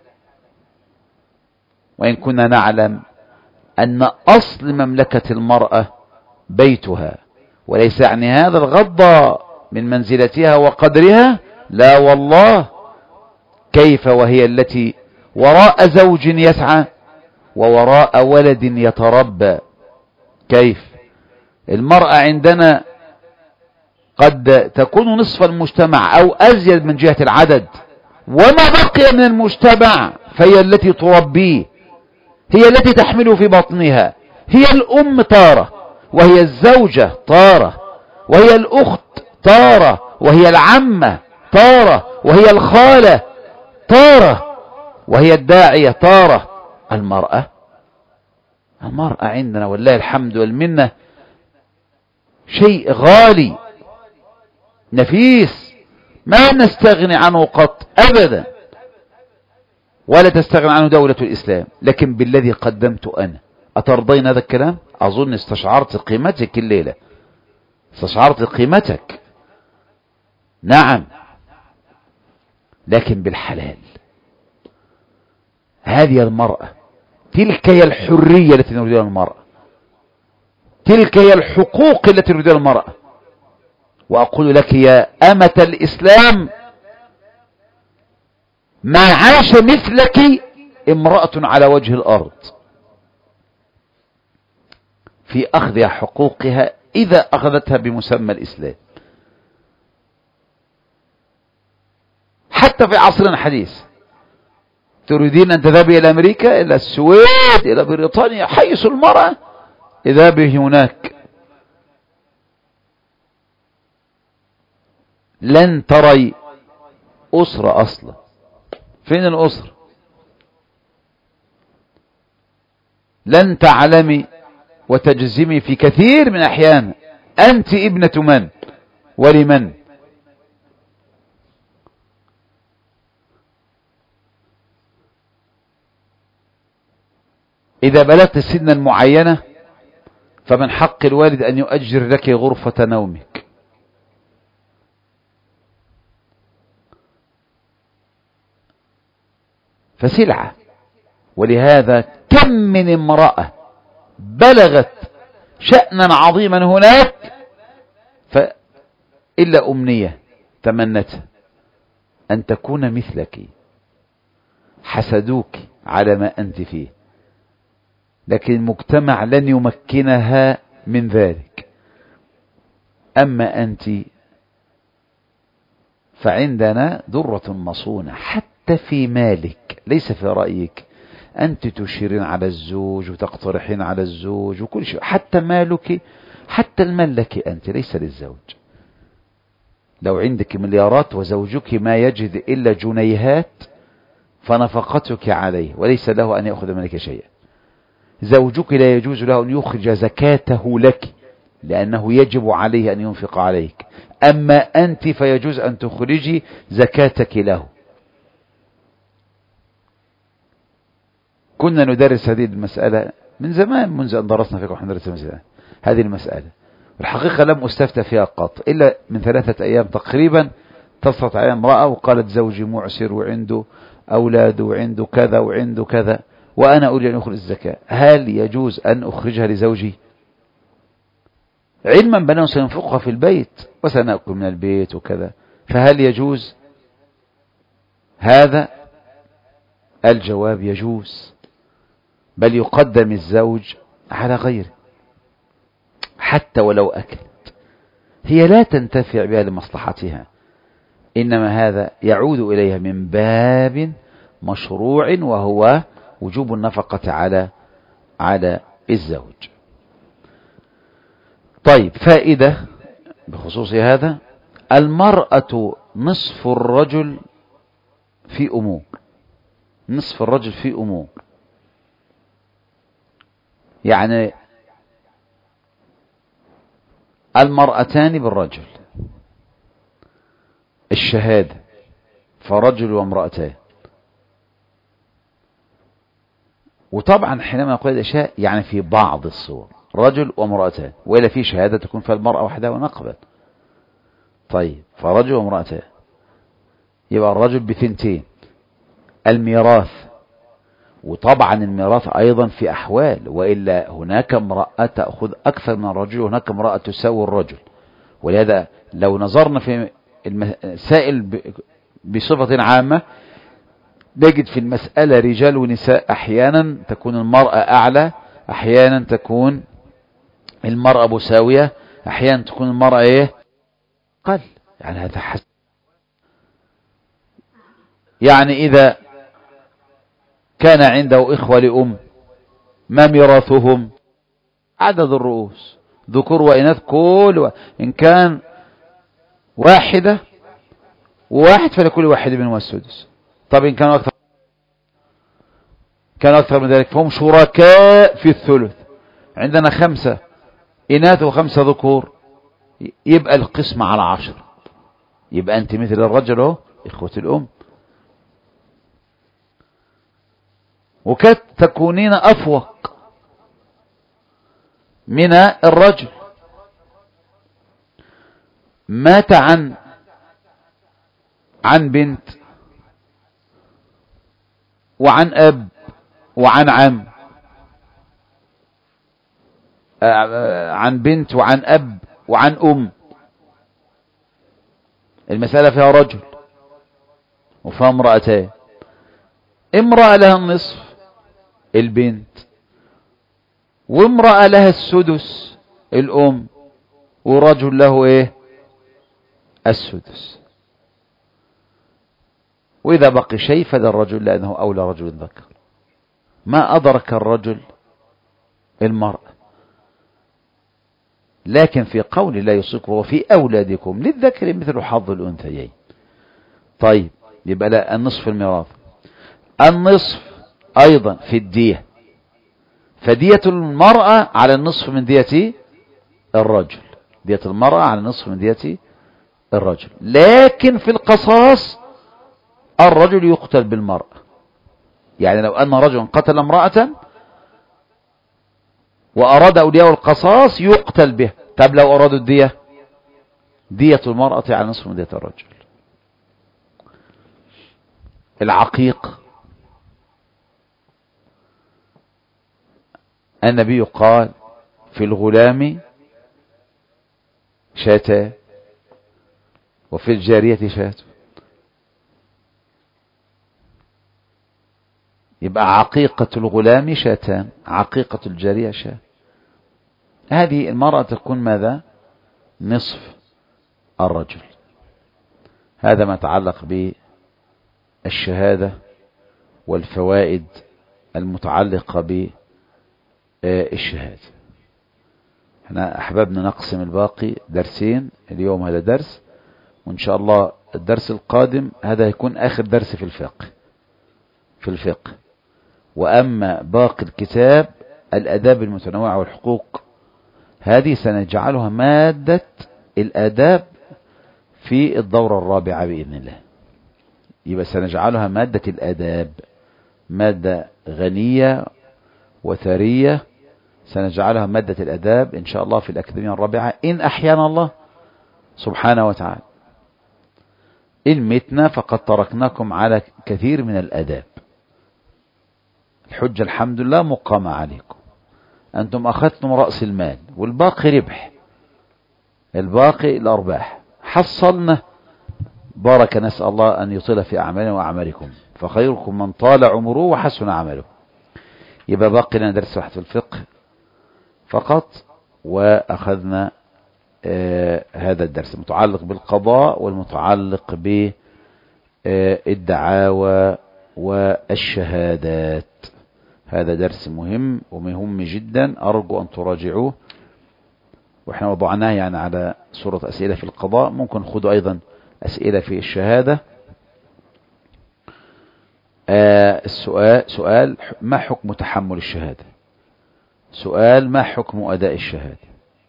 وإن كنا نعلم أن أصل مملكة المرأة بيتها، وليس يعني هذا الغض من منزلتها وقدرها، لا والله، كيف وهي التي وراء زوج يسعى ووراء ولد يتربى؟ كيف؟ المرأة عندنا قد تكون نصف المجتمع أو أزيد من جهة العدد، وما بقي من المجتمع فهي التي تربيه، هي التي تحمله في بطنها، هي الأم تارة، وهي الزوجة تارة، وهي الأخت تارة، وهي العمة تارة، وهي الخالة تارة، وهي الداعية تارة. المرأة عندنا والله الحمد والمنة شيء غالي نفيس ما نستغني عنه قط أبدا، ولا تستغني عنه دولة الإسلام. لكن بالذي قدمت أنا، أترضين هذا الكلام؟ أظن استشعرت قيمتك الليلة، استشعرت قيمتك، نعم، لكن بالحلال. هذه المرأة، تلك هي الحرية التي نريدها المرأة، تلك هي الحقوق التي نريدها المرأة. وأقول لك يا أمة الإسلام، ما عاش مثلك امرأة على وجه الأرض في أخذ حقوقها إذا أخذتها بمسمى الإسلام. حتى في عصرنا الحديث تريدين أن تذهبي إلى أمريكا، إلى السويد، إلى بريطانيا، حيث المرأة اذهبي هناك، لن تري أسرة أصلا. فين الأسرة؟ لن تعلمي وتجزمي في كثير من أحيان أنت ابنة من ولمن. إذا بلغت سنا معينة فمن حق الوالد أن يؤجر لك غرفة نومك. فسلعة. ولهذا كم من امرأة بلغت شأنا عظيما هناك إلا أمنية تمنتها أن تكون مثلك، حسدوك على ما أنت فيه، لكن المجتمع لن يمكنها من ذلك. أما أنت فعندنا درة مصونة حتى في مالك، ليس في رأيك. أنت تشيرين على الزوج وتقترحين على الزوج وكل شيء، حتى مالك، حتى المال لك أنت ليس للزوج. لو عندك مليارات وزوجك ما يجد إلا جنيهات فنفقتك عليه وليس له أن يأخذ منك شيئا. زوجك لا يجوز له أن يخرج زكاته لك لأنه يجب عليه أن ينفق عليك، أما أنت فيجوز أن تخرجي زكاتك له. كنا ندرس هذه المسألة من زمان، منذ أن درسنا فيكم ونحن ندرس هذه المسألة، والحقيقة لم أستفتى فيها قط إلا من 3 أيام تقريبا. اتصلت علي امرأة وقالت زوجي معسر وعنده أولاد وعنده كذا وعنده كذا وأنا أريد أن أخرج الزكاة، هل يجوز أن أخرجها لزوجي؟ علما بأنه سينفقها في البيت وسنأكل من البيت وكذا، فهل يجوز هذا؟ الجواب يجوز، بل يقدم الزوج على غيره حتى ولو أكلت، هي لا تنتفع بها لمصلحتها، إنما هذا يعود إليها من باب مشروع وهو وجوب النفقة على الزوج. طيب، فائدة بخصوص هذا: المرأة نصف الرجل في أمور، نصف الرجل في أمور، يعني المرأتان بالرجل، الشهادة فرجل وامرأتان. وطبعا حينما نقول الأشياء يعني في بعض الصور رجل وامرأتان، وإلا في شهادة تكون في المرأة وحدها ونقبل. طيب، فرجل وامرأتان يبقى الرجل ب2. الميراث، وطبعا الميراث أيضا في أحوال، وإلا هناك امرأة تأخذ أكثر من الرجل وهناك امرأة تساوي الرجل. ولهذا لو نظرنا في المسائل بصفة عامة نجد في المسألة رجال ونساء، أحيانا تكون المرأة أعلى، أحيانا تكون المرأة مساوية، أحيانا تكون المرأة أقل، يعني هذا حسب. يعني إذا كان عنده إخوة لأم ما ميراثهم؟ عدد الرؤوس، ذكور وإناث، إن كان واحدة وواحد فلكل واحد منهم السدس. طب إن كانوا أكثر من ذلك فهم شركاء في الثلث. عندنا 5 إناث و5 ذكور، يبقى القسمة على 10، يبقى أنت مثل الرجل اهو، إخوة الأم. وكد تكونين أفوق من الرجل، مات عن بنت وعن أب وعن عم، عن بنت وعن أب وعن أم، المسألة فيها رجل وفيها امرأتان. امرأة لها النصف البنت، وامرأة لها السدس الأم، ورجل له السدس. وإذا بقي شيء فللرجل لأنه أولى رجل ذكر. ما أدرك الرجل المرأة، لكن في قول لا يصيبكم وفي أولادكم للذكر مثل حظ الأنثيين. طيب، يبقى لا النصف الميراث. النصف أيضا في الدية، فدية المرأة على النصف من دية الرجل، دية المرأة على النصف من دية الرجل. لكن في القصاص الرجل يقتل بالمرأة، يعني لو أن رجلا قتل امرأة وأراد أولياء القصاص يقتل به. طب لو أرادوا الدية، دية المرأة على نصف من دية الرجل. العقيق، النبي قال في الغلام شاتان وفي الجارية شاة، يبقى عقيقة الغلام شاتان، عقيقة الجارية شاة. هذه المرأة تكون ماذا؟ نصف الرجل. هذا ما يتعلق بالشهادة والفوائد المتعلقة بالشهادة. احنا أحبابنا نقسم الباقي درسين، اليوم هذا درس، وإن شاء الله الدرس القادم هذا يكون آخر درس في الفقه. وأما باقي الكتاب الآداب المتنوعة والحقوق، هذه سنجعلها مادة الآداب في الدورة الرابعة بإذن الله. يبقى سنجعلها مادة الآداب، مادة غنية وثرية، سنجعلها مادة الآداب إن شاء الله في الأكاديمية الرابعة إن أحيانا الله سبحانه وتعالى. إن متنا فقد تركناكم على كثير من الآداب. الحجة الحمد لله مقامة عليكم، أنتم أخذتم رأس المال والباقي ربح، الباقي الأرباح. حصلنا بارك، نسأل الله أن يطيل في أعمالنا وأعمالكم، فخيركم من طال عمره وحسن عمله. يبقى باقي لنا درس واحد في الفقه فقط، وأخذنا هذا الدرس المتعلق بالقضاء والمتعلق بالدعاوى والشهادات. هذا درس مهم ومهم جدا، أرجو أن تراجعوه. وإحنا وضعناه يعني على صورة أسئلة في القضاء، ممكن خذوا أيضا أسئلة في الشهادة. سؤال ما حكم تحمل الشهادة؟ سؤال ما حكم أداء الشهادة؟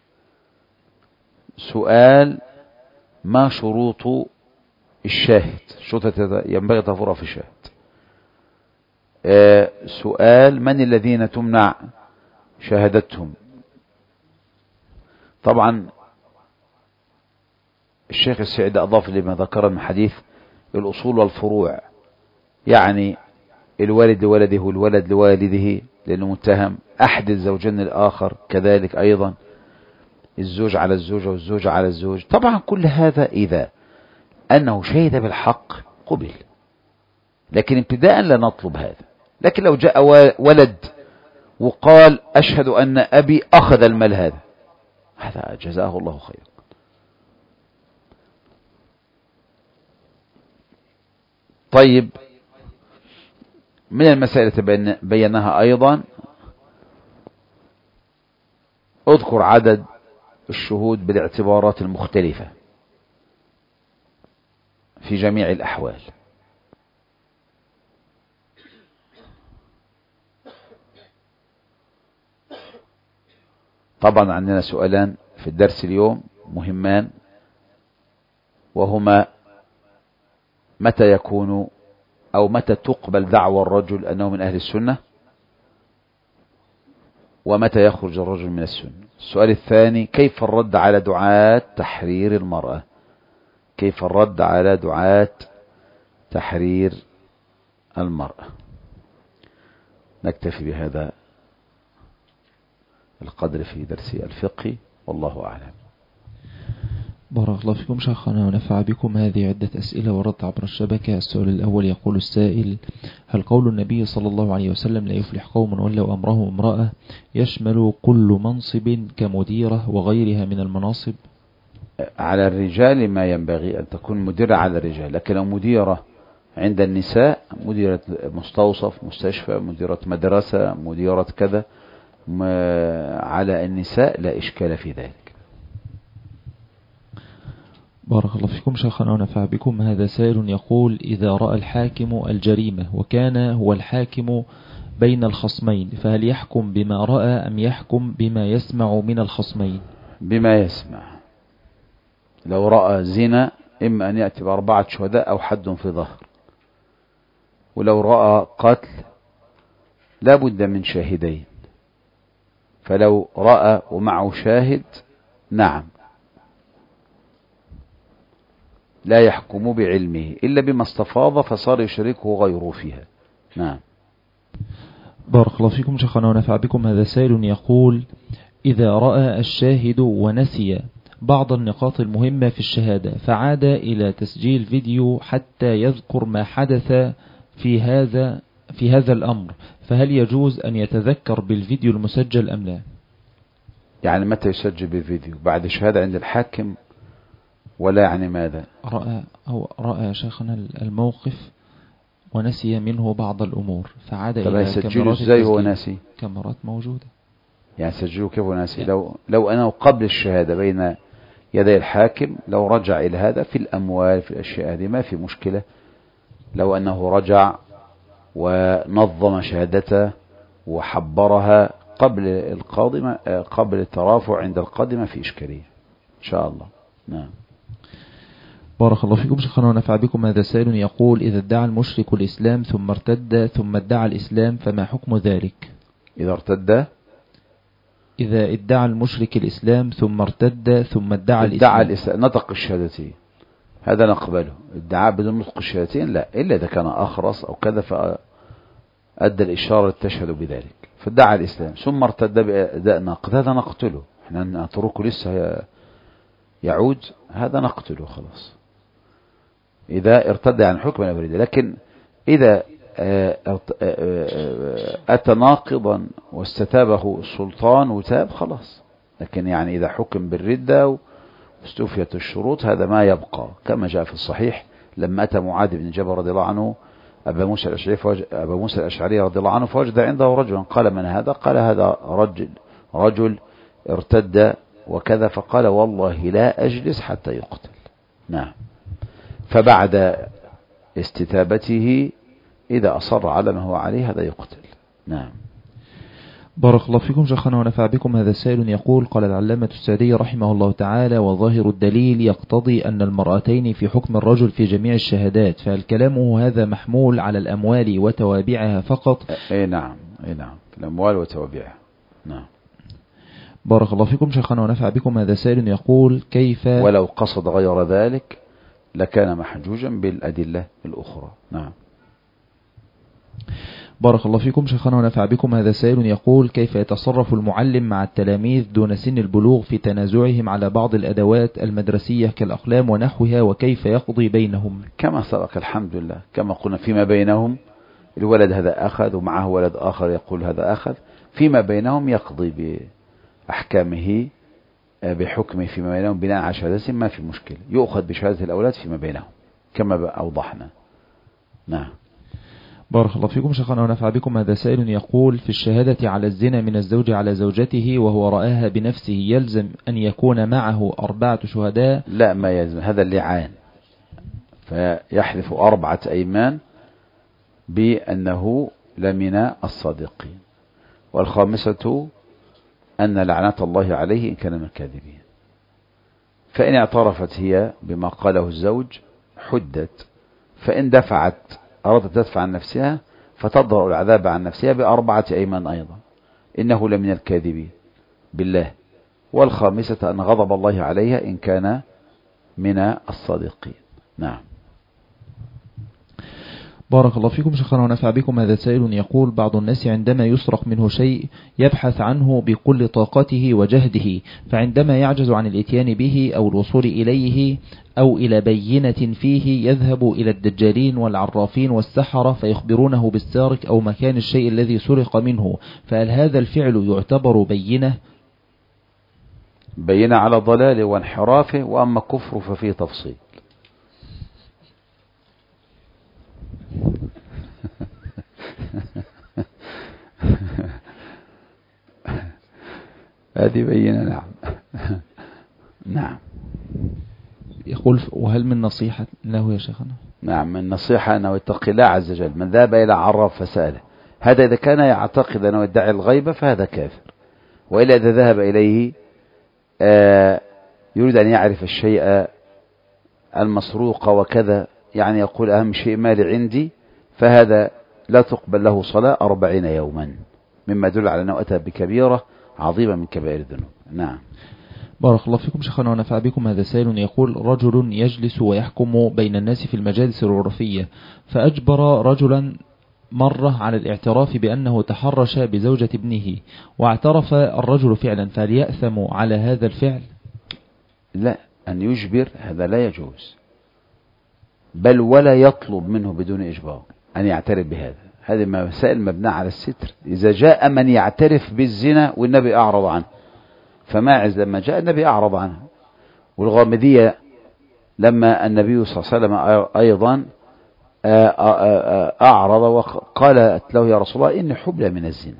سؤال ما شروط الشاهد؟ شروط ينبغي توفرها في الشاهد. سؤال من الذين تمنع شهادتهم؟ طبعا الشيخ السعيد أضاف لما ذكر من حديث الأصول والفروع، يعني الوالد لولده والولد لوالده لأنه متهم، أحد الزوجين الآخر كذلك أيضا، الزوج على الزوجة والزوجة على الزوج. طبعا كل هذا إذا أنه شهد بالحق قبل، لكن ابتداء لا نطلب هذا. لكن لو جاء ولد وقال أشهد أن أبي أخذ المال هذا جزاه الله خير. طيب، من المسائل التي بيناها أيضا اذكر عدد الشهود بالاعتبارات المختلفة في جميع الأحوال. طبعا عندنا سؤالان في الدرس اليوم مهمان، وهما متى يكون أو متى تقبل دعوى الرجل أنه من أهل السنة، ومتى يخرج الرجل من السنة. السؤال الثاني كيف الرد على دعاة تحرير المرأة؟ كيف الرد على دعاة تحرير المرأة؟ نكتفي بهذا القدر في درس الفقه، والله أعلم. بارك الله فيكم شيخنا ونفع بكم. هذه عدة أسئلة ورد عبر الشبكة. السؤال الأول يقول السائل: هل قول النبي صلى الله عليه وسلم لا يفلح قوم ولوا أمرهم امرأة يشمل كل منصب كمديرة وغيرها من المناصب؟ على الرجال ما ينبغي أن تكون مديرة على الرجال، لكن لو مديرة عند النساء، مديرة مستوصف، مستشفى، مديرة مدرسة، مديرة كذا، على النساء لا إشكال في ذلك. بارك الله فيكم شيخنا ونفع بكم. هذا سائل يقول: إذا رأى الحاكم الجريمة وكان هو الحاكم بين الخصمين، فهل يحكم بما رأى أم يحكم بما يسمع من الخصمين؟ بما يسمع. لو رأى زنا إما أن يأتي ب4 شهداء أو حد في ظهر، ولو رأى قتل لا بد من شاهدين، فلو رأى ومعه شاهد نعم لا يحكم بعلمه إلا بما استفاض فصار يشركه غيره فيها. نعم. بارك الله فيكم شيخنا ونفع بكم. هذا سائل يقول: إذا رأى الشاهد ونسي بعض النقاط المهمة في الشهادة فعاد إلى تسجيل فيديو حتى يذكر ما حدث في هذا الأمر، فهل يجوز أن يتذكر بالفيديو المسجل أم لا؟ يعني متى يسجل بالفيديو؟ بعد شهادة عند الحاكم ولا يعني ماذا؟ رأى شيخنا الموقف ونسي منه بعض الأمور فعاد طب إلى يسجله ازاي هو ناسي؟ كاميرات موجودة. يعني سجله كيف هو ناسي؟ لو أنا قبل الشهادة بين يدي الحاكم لو رجع إلى هذا في الأموال في الأشياء هذه ما في مشكلة. لو أنه رجع ونظم شهادته وحبرها قبل القاضي قبل الترافع عند القاضي ما في إشكالية إن شاء الله. نعم. بارك الله فيكم شيخنا ونفع بكم. هذا سائل يقول: إذا ادعى المشرك الإسلام ثم ارتد ثم ادعى الإسلام فما حكم ذلك؟ إذا ادعى المشرك الإسلام ثم ارتد ثم ادعى الإسلام نطق الشهادتين هذا نقبله. ادعاء بدون نطق الشهادتين لا، إلا إذا كان أخرس أو كذا فأدى الإشارة تشهد بذلك. فادعى الإسلام ثم ارتد بأداء ناقض هذا نقتله. احنا نتركه لسه يعود هذا نقتله خلاص إذا ارتد عن حكم الأبريد. لكن إذا أتى ناقضا واستتابه السلطان وتاب خلاص. لكن يعني إذا حكم بالردة واستوفيت الشروط هذا ما يبقى، كما جاء في الصحيح لما أتى معاذ بن جبل رضي الله عنه أبا موسى الأشعري رضي الله عنه فوجد عنده رجلا. قال: من هذا؟ قال: هذا رجل ارتد وكذا. فقال: والله لا أجلس حتى يقتل. نعم. فبعد استتابته إذا أصر على ما هو عليه هذا يقتل. نعم. بارك الله فيكم شيخنا ونفع بكم. هذا سائل يقول: قال العلامة السعدي رحمه الله تعالى: وظاهر الدليل يقتضي أن المرأتين في حكم الرجل في جميع الشهادات، فهل كلامه هذا محمول على الأموال وتوابعها فقط؟ نعم في الأموال وتوابعها. نعم. بارك الله فيكم شيخنا ونفع بكم. هذا سائل يقول: كيف ولو قصد غير ذلك لكان محجوجا بالأدلة الأخرى. نعم. بارك الله فيكم شيخنا ونفع بكم. هذا سائل يقول: كيف يتصرف المعلم مع التلاميذ دون سن البلوغ في تنازعهم على بعض الأدوات المدرسية كالأقلام ونحوها، وكيف يقضي بينهم؟ كما سبق الحمد لله، كما قلنا فيما بينهم الولد هذا أخذ ومعه ولد آخر يقول هذا أخذ، فيما بينهم يقضي بأحكامه بحكمه فيما بينهم بناء على شهادة ما في مشكلة، يؤخذ بشهادة الأولاد فيما بينهم كما أوضحنا. نعم. بارك الله فيكم شيخنا ونفع بكم. هذا سائل يقول: في الشهادة على الزنا من الزوج على زوجته وهو رآها بنفسه يلزم أن يكون معه 4 شهداء؟ لا، ما يلزم، هذا اللعان، فيحلف 4 أيمان بأنه لمن الصادقين، والخامسة أن لعنة الله عليه إن كان من الكاذبين. فإن اعترفت هي بما قاله الزوج حدت، فإن أرادت تدفع عن نفسها فتضرأ العذاب عن نفسها ب4 أيمان أيضا، إنه لمن الكاذبين بالله. والخامسة أن غضب الله عليها إن كان من الصادقين. نعم. بارك الله فيكم شيخنا ونفع بكم. هذا سائل يقول: بعض الناس عندما يسرق منه شيء يبحث عنه بكل طاقته وجهده، فعندما يعجز عن الاتيان به أو الوصول إليه أو إلى بينة فيه يذهب إلى الدجالين والعرافين والسحرة فيخبرونه بالسارق أو مكان الشيء الذي سرق منه، فهل هذا الفعل يعتبر بينة على ضلاله وانحرافه؟ وأما كفره ففيه تفصيل. هذه بينة. نعم. نعم. يقول: وهل من نصيحة له يا شيخنا؟ نعم، من نصيحة أنه يتقي الله عز وجل. من ذهب إلى عراف فسأله، هذا إذا كان يعتقد أنه يدعي الغيبة فهذا كافر، وإلا إذا ذهب إليه يريد أن يعرف الشيء المسروق وكذا، يعني يقول أهم شيء مالي عندي، فهذا لا تقبل له صلاة 40 يوما، مما يدل على أنه أتى بكبيرة عظيمة من كبائر الذنوب. نعم. بارك الله فيكم شيخنا ونفع بكم. هذا سائل يقول: رجل يجلس ويحكم بين الناس في المجالس العرفية، فأجبر رجلا مرة على الاعتراف بأنه تحرش بزوجة ابنه، واعترف الرجل فعلا، فهل يأثم على هذا الفعل؟ لا، أن يجبر هذا لا يجوز، بل ولا يطلب منه بدون إجبار أن يعترف بهذا. هذه مسائل مبنية على الستر. إذا جاء من يعترف بالزنا والنبي أعرض عنه فماعز لما جاء النبي أعرض عنها، والغامدية لما النبي صلى الله عليه وسلم أيضا أعرض وقالت له يا رسول الله إني حبلى من الزنا.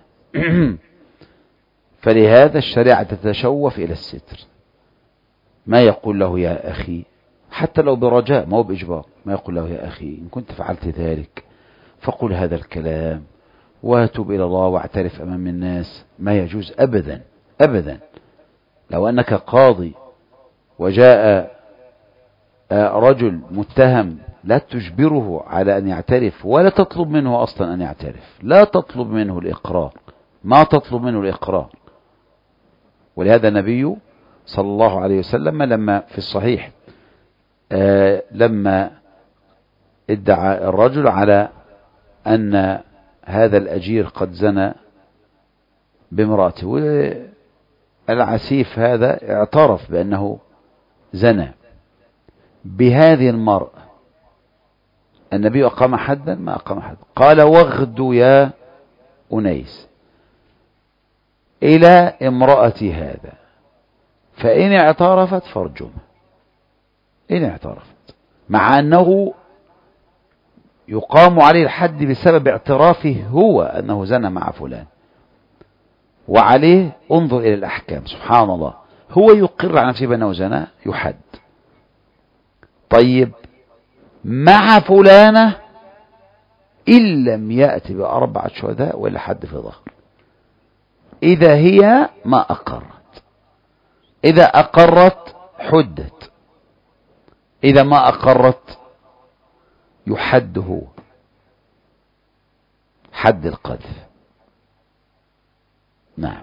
فلهذا الشريعة تتشوف إلى الستر، ما يقول له يا أخي حتى لو برجاء ما هو بإجبار، ما يقول له يا أخي إن كنت فعلت ذلك فقل هذا الكلام واتوب إلى الله واعترف أمام الناس، ما يجوز أبدا أبدا. لو أنك قاضي وجاء رجل متهم لا تجبره على أن يعترف ولا تطلب منه أصلا أن يعترف، لا تطلب منه الإقرار، ما تطلب منه الإقرار. ولهذا النبي صلى الله عليه وسلم لما في الصحيح لما ادعى الرجل على أن هذا الأجير قد زنى بامرأته، والعسيف هذا اعترف بأنه زنى بهذه المرأة، النبي أقام حدا ما أقام حدا، قال واغدوا يا أنيس إلى امرأة هذا فإن اعترفت فارجمها، إن اعترفت، مع أنه يقام عليه الحد بسبب اعترافه هو أنه زنى مع فلان، وعليه انظر إلى الأحكام سبحان الله، هو يقر على نفسه بأنه زنى يحد. طيب مع فلانة إن لم يأتي ب4 شهداء ولا حد في ظهر، إذا هي ما أقرت، إذا أقرت حدت، إذا ما أقرت يحد هو حد القذف. نعم.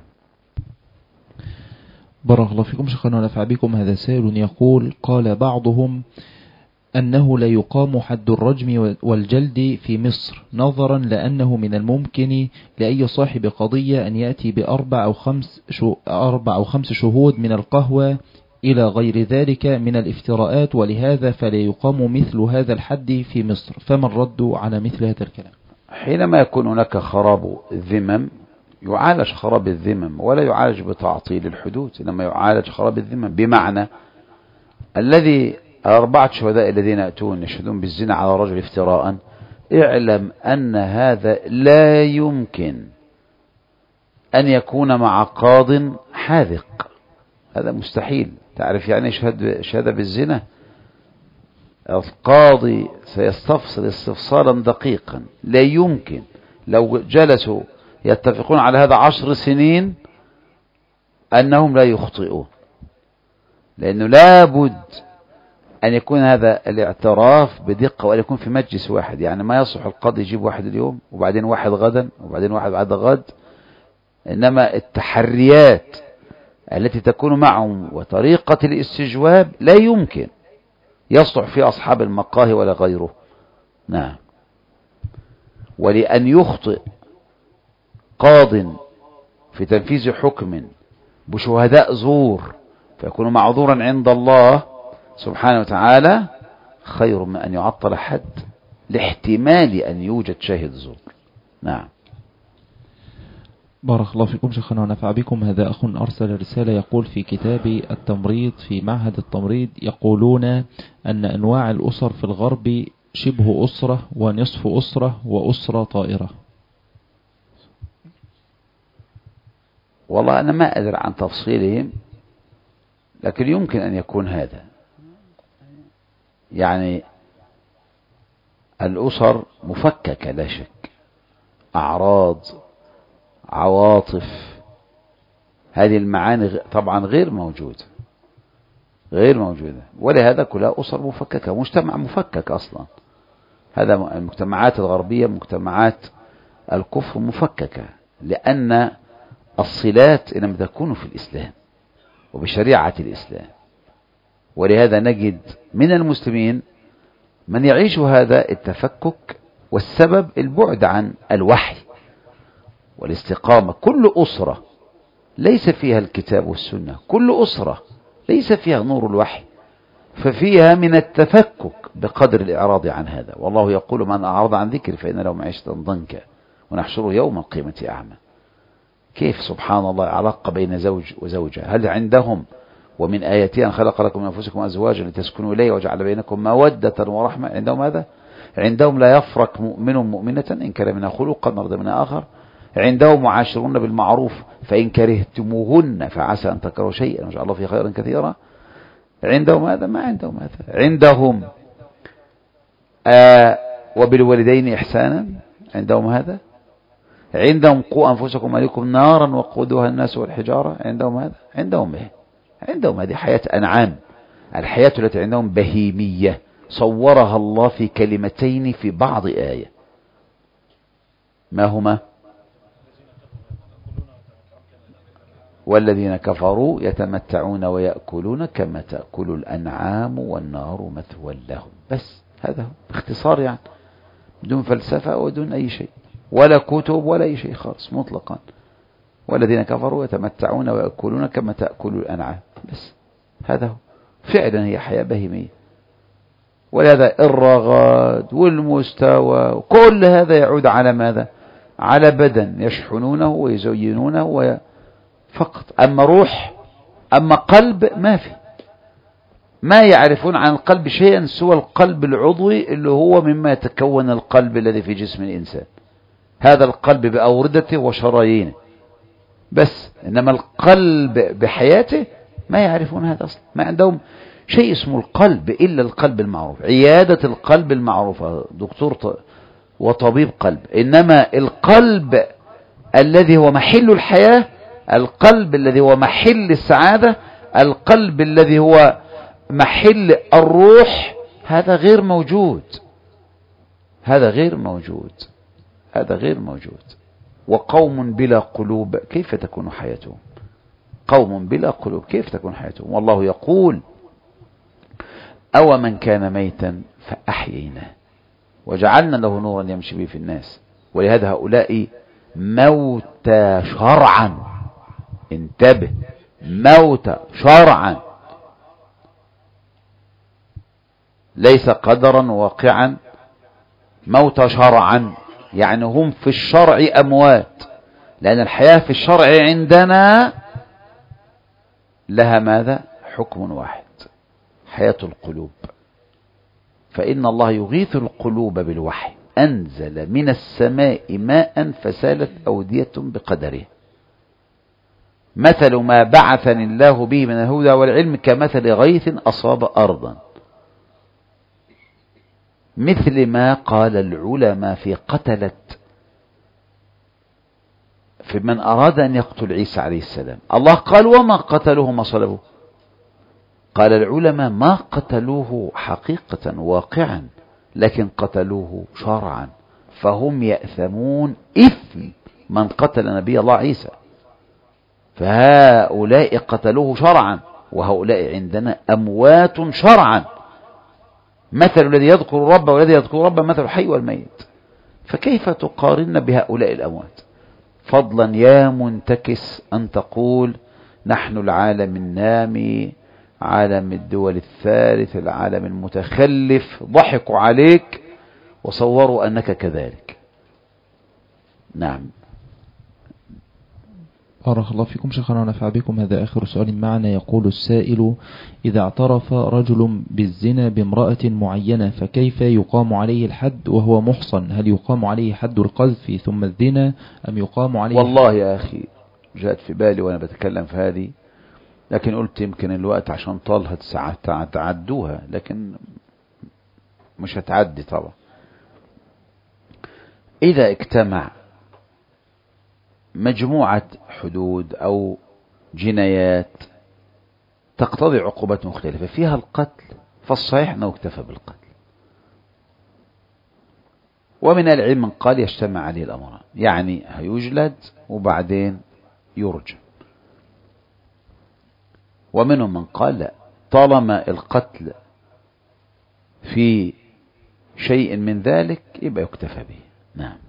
بارك الله فيكم شيخنا ونفع بكم. هذا سائل يقول قال بعضهم أنه لا يقام حد الرجم والجلد في مصر نظرا لأنه من الممكن لأي صاحب قضية أن يأتي ب4 أو 5 شهود من القهوة إلى غير ذلك من الافتراءات، ولهذا فلا يقام مثل هذا الحد في مصر، فما الرد على مثل هذا الكلام؟ حينما يكون هناك خراب الذمم يعالج خراب الذمم ولا يعالج بتعطيل الحدود، إنما يعالج خراب الذمم، بمعنى الذي 4 شهداء الذين يأتون يشهدون بالزنا على رجل افتراء، اعلم أن هذا لا يمكن أن يكون مع قاض حاذق، هذا مستحيل. تعرف يعني شهادة بالزنا؟ القاضي سيستفصل استفصالا دقيقا، لا يمكن لو جلسوا يتفقون على هذا 10 سنين أنهم لا يخطئون، لأنه لابد أن يكون هذا الاعتراف بدقة وأن يكون في مجلس واحد، يعني ما يصح القاضي يجيب واحد اليوم وبعدين واحد غدا وبعدين واحد بعد غد، إنما التحريات التي تكون معهم وطريقة الاستجواب لا يمكن يصلح في أصحاب المقاهي ولا غيره. نعم. ولأن يخطئ قاض في تنفيذ حكم بشهداء زور فيكون معذورا عند الله سبحانه وتعالى خير من أن يعطل حد لاحتمال أن يوجد شاهد زور. نعم. بارك الله فيكم شيخنا ونفع بكم. هذا أخ أرسل رسالة يقول في كتاب التمريض في معهد التمريض يقولون أن أنواع الأسر في الغرب شبه أسرة ونصف أسرة وأسرة طائرة. والله أنا ما أدري عن تفصيلهم، لكن يمكن أن يكون هذا، يعني الأسر مفككة لا شك، أعراض عواطف هذه المعاني طبعا غير موجودة، ولهذا كلها أسر مفككة، مجتمع مفكك أصلا. هذا المجتمعات الغربية مجتمعات الكفر مفككة، لأن الصلات إنما تكون في الإسلام وبشريعة الإسلام، ولهذا نجد من المسلمين من يعيش هذا التفكك، والسبب البعد عن الوحي والاستقامة. كل أسرة ليس فيها الكتاب والسنة، كل أسرة ليس فيها نور الوحي، ففيها من التفكك بقدر الإعراض عن هذا. والله يقول من أعرض عن ذكري فإن له معيشة ضنكا ونحشره يوم القيامة أعمى. كيف سبحان الله علاقة بين زوج وزوجة؟ هل عندهم ومن آياتي أن خلق لكم من أنفسكم أزواجا لتسكنوا إليه وجعل بينكم مودة ورحمة؟ عندهم هذا؟ عندهم لا يفرق مؤمن مؤمنة إن كان منها خلقا مرضى من آخر. عندهم معاشرون بالمعروف فإن كرهتموهن فعسى أن تكرهوا شيئا وجعل الله فيه خيرا كثيرا. عندهم هذا؟ ما عندهم هذا. عندهم وبالوالدين إحسانا؟ عندهم هذا؟ عندهم قوا أنفسكم عليكم نارا وقودها الناس والحجارة؟ عندهم هذا؟ عندهم إيه؟ عندهم هذه حياة أنعام. الحياة التي عندهم بهيمية صورها الله في كلمتين في بعض آية. ما هما؟ والذين كفروا يتمتعون ويأكلون كما تأكل الأنعام والنار مثوى لهم. بس هذا هو باختصار، يعني بدون فلسفة ودون أي شيء ولا كتب ولا أي شيء خالص مطلقا. والذين كفروا يتمتعون ويأكلون كما تأكل الأنعام. بس هذا هو فعلا، هي حياة بهيمية. ولهذا الرغد والمستوى كل هذا يعود على ماذا؟ على بدن يشحنونه ويزينونه فقط. أما روح أما قلب ما في، ما يعرفون عن القلب شيئا سوى القلب العضوي اللي هو مما يتكون القلب الذي في جسم الإنسان. هذا القلب بأوردته وشرايينه بس، إنما القلب بحياته ما يعرفون هذا أصلا. ما عندهم شيء اسمه القلب إلا القلب المعروف، عيادة القلب المعروفة، دكتور وطبيب قلب. إنما القلب الذي هو محل الحياة، القلب الذي هو محل السعادة، القلب الذي هو محل الروح، هذا غير موجود. هذا غير موجود. هذا غير موجود. وقوم بلا قلوب كيف تكون حياتهم؟ قوم بلا قلوب كيف تكون حياتهم؟ والله يقول أو من كان ميتا فأحييناه وجعلنا له نورا يمشي به في الناس. ولهذا هؤلاء موتى شرعا. انتبه، موتى شرعا، ليس قدرا واقعا. موتى شرعا يعني هم في الشرع أموات، لأن الحياة في الشرع عندنا لها ماذا؟ حكم واحد، حياة القلوب. فإن الله يغيث القلوب بالوحي، أنزل من السماء ماء فسالت أودية بقدره. مثل ما بعثني الله به من الهدى والعلم كمثل غيث أصاب أرضا، مثل ما قال العلماء في قتلت، في من أراد أن يقتل عيسى عليه السلام. الله قال وما قتلوه ما صلبوه. قال العلماء ما قتلوه حقيقة واقعا، لكن قتلوه شرعا، فهم يأثمون إثم من قتل نبي الله عيسى. فهؤلاء قتلوه شرعا، وهؤلاء عندنا أموات شرعا. مثل الذي يذكر ربه والذي يذكر ربه مثل الحي والميت. فكيف تقارن بهؤلاء الأموات؟ فضلا يا منتكس أن تقول نحن العالم النامي، عالم الدول الثالث، العالم المتخلف. ضحكوا عليك وصوروا أنك كذلك. نعم. بارك الله فيكم شيخنا ونفع بكم. هذا آخر سؤال معنا. يقول السائل: إذا اعترف رجل بالزنا بامرأة معينة فكيف يقام عليه الحد وهو محصن؟ هل يقام عليه حد القذف ثم الزنا أم يقام عليه والله يا أخي جاءت في بالي وأنا بتكلم في هذه، لكن قلت يمكن الوقت عشان طالها تعدوها، لكن مش هتعدي طبعا. إذا اجتمع مجموعة حدود أو جنايات تقتضي عقوبات مختلفة فيها القتل، فالصحيح أنه اكتفى بالقتل. ومن العلم من قال يجتمع عليه الأمران، يعني هيجلد وبعدين يرجم. ومنهم من قال لا، طالما القتل في شيء من ذلك يبقى يكتفى به. نعم.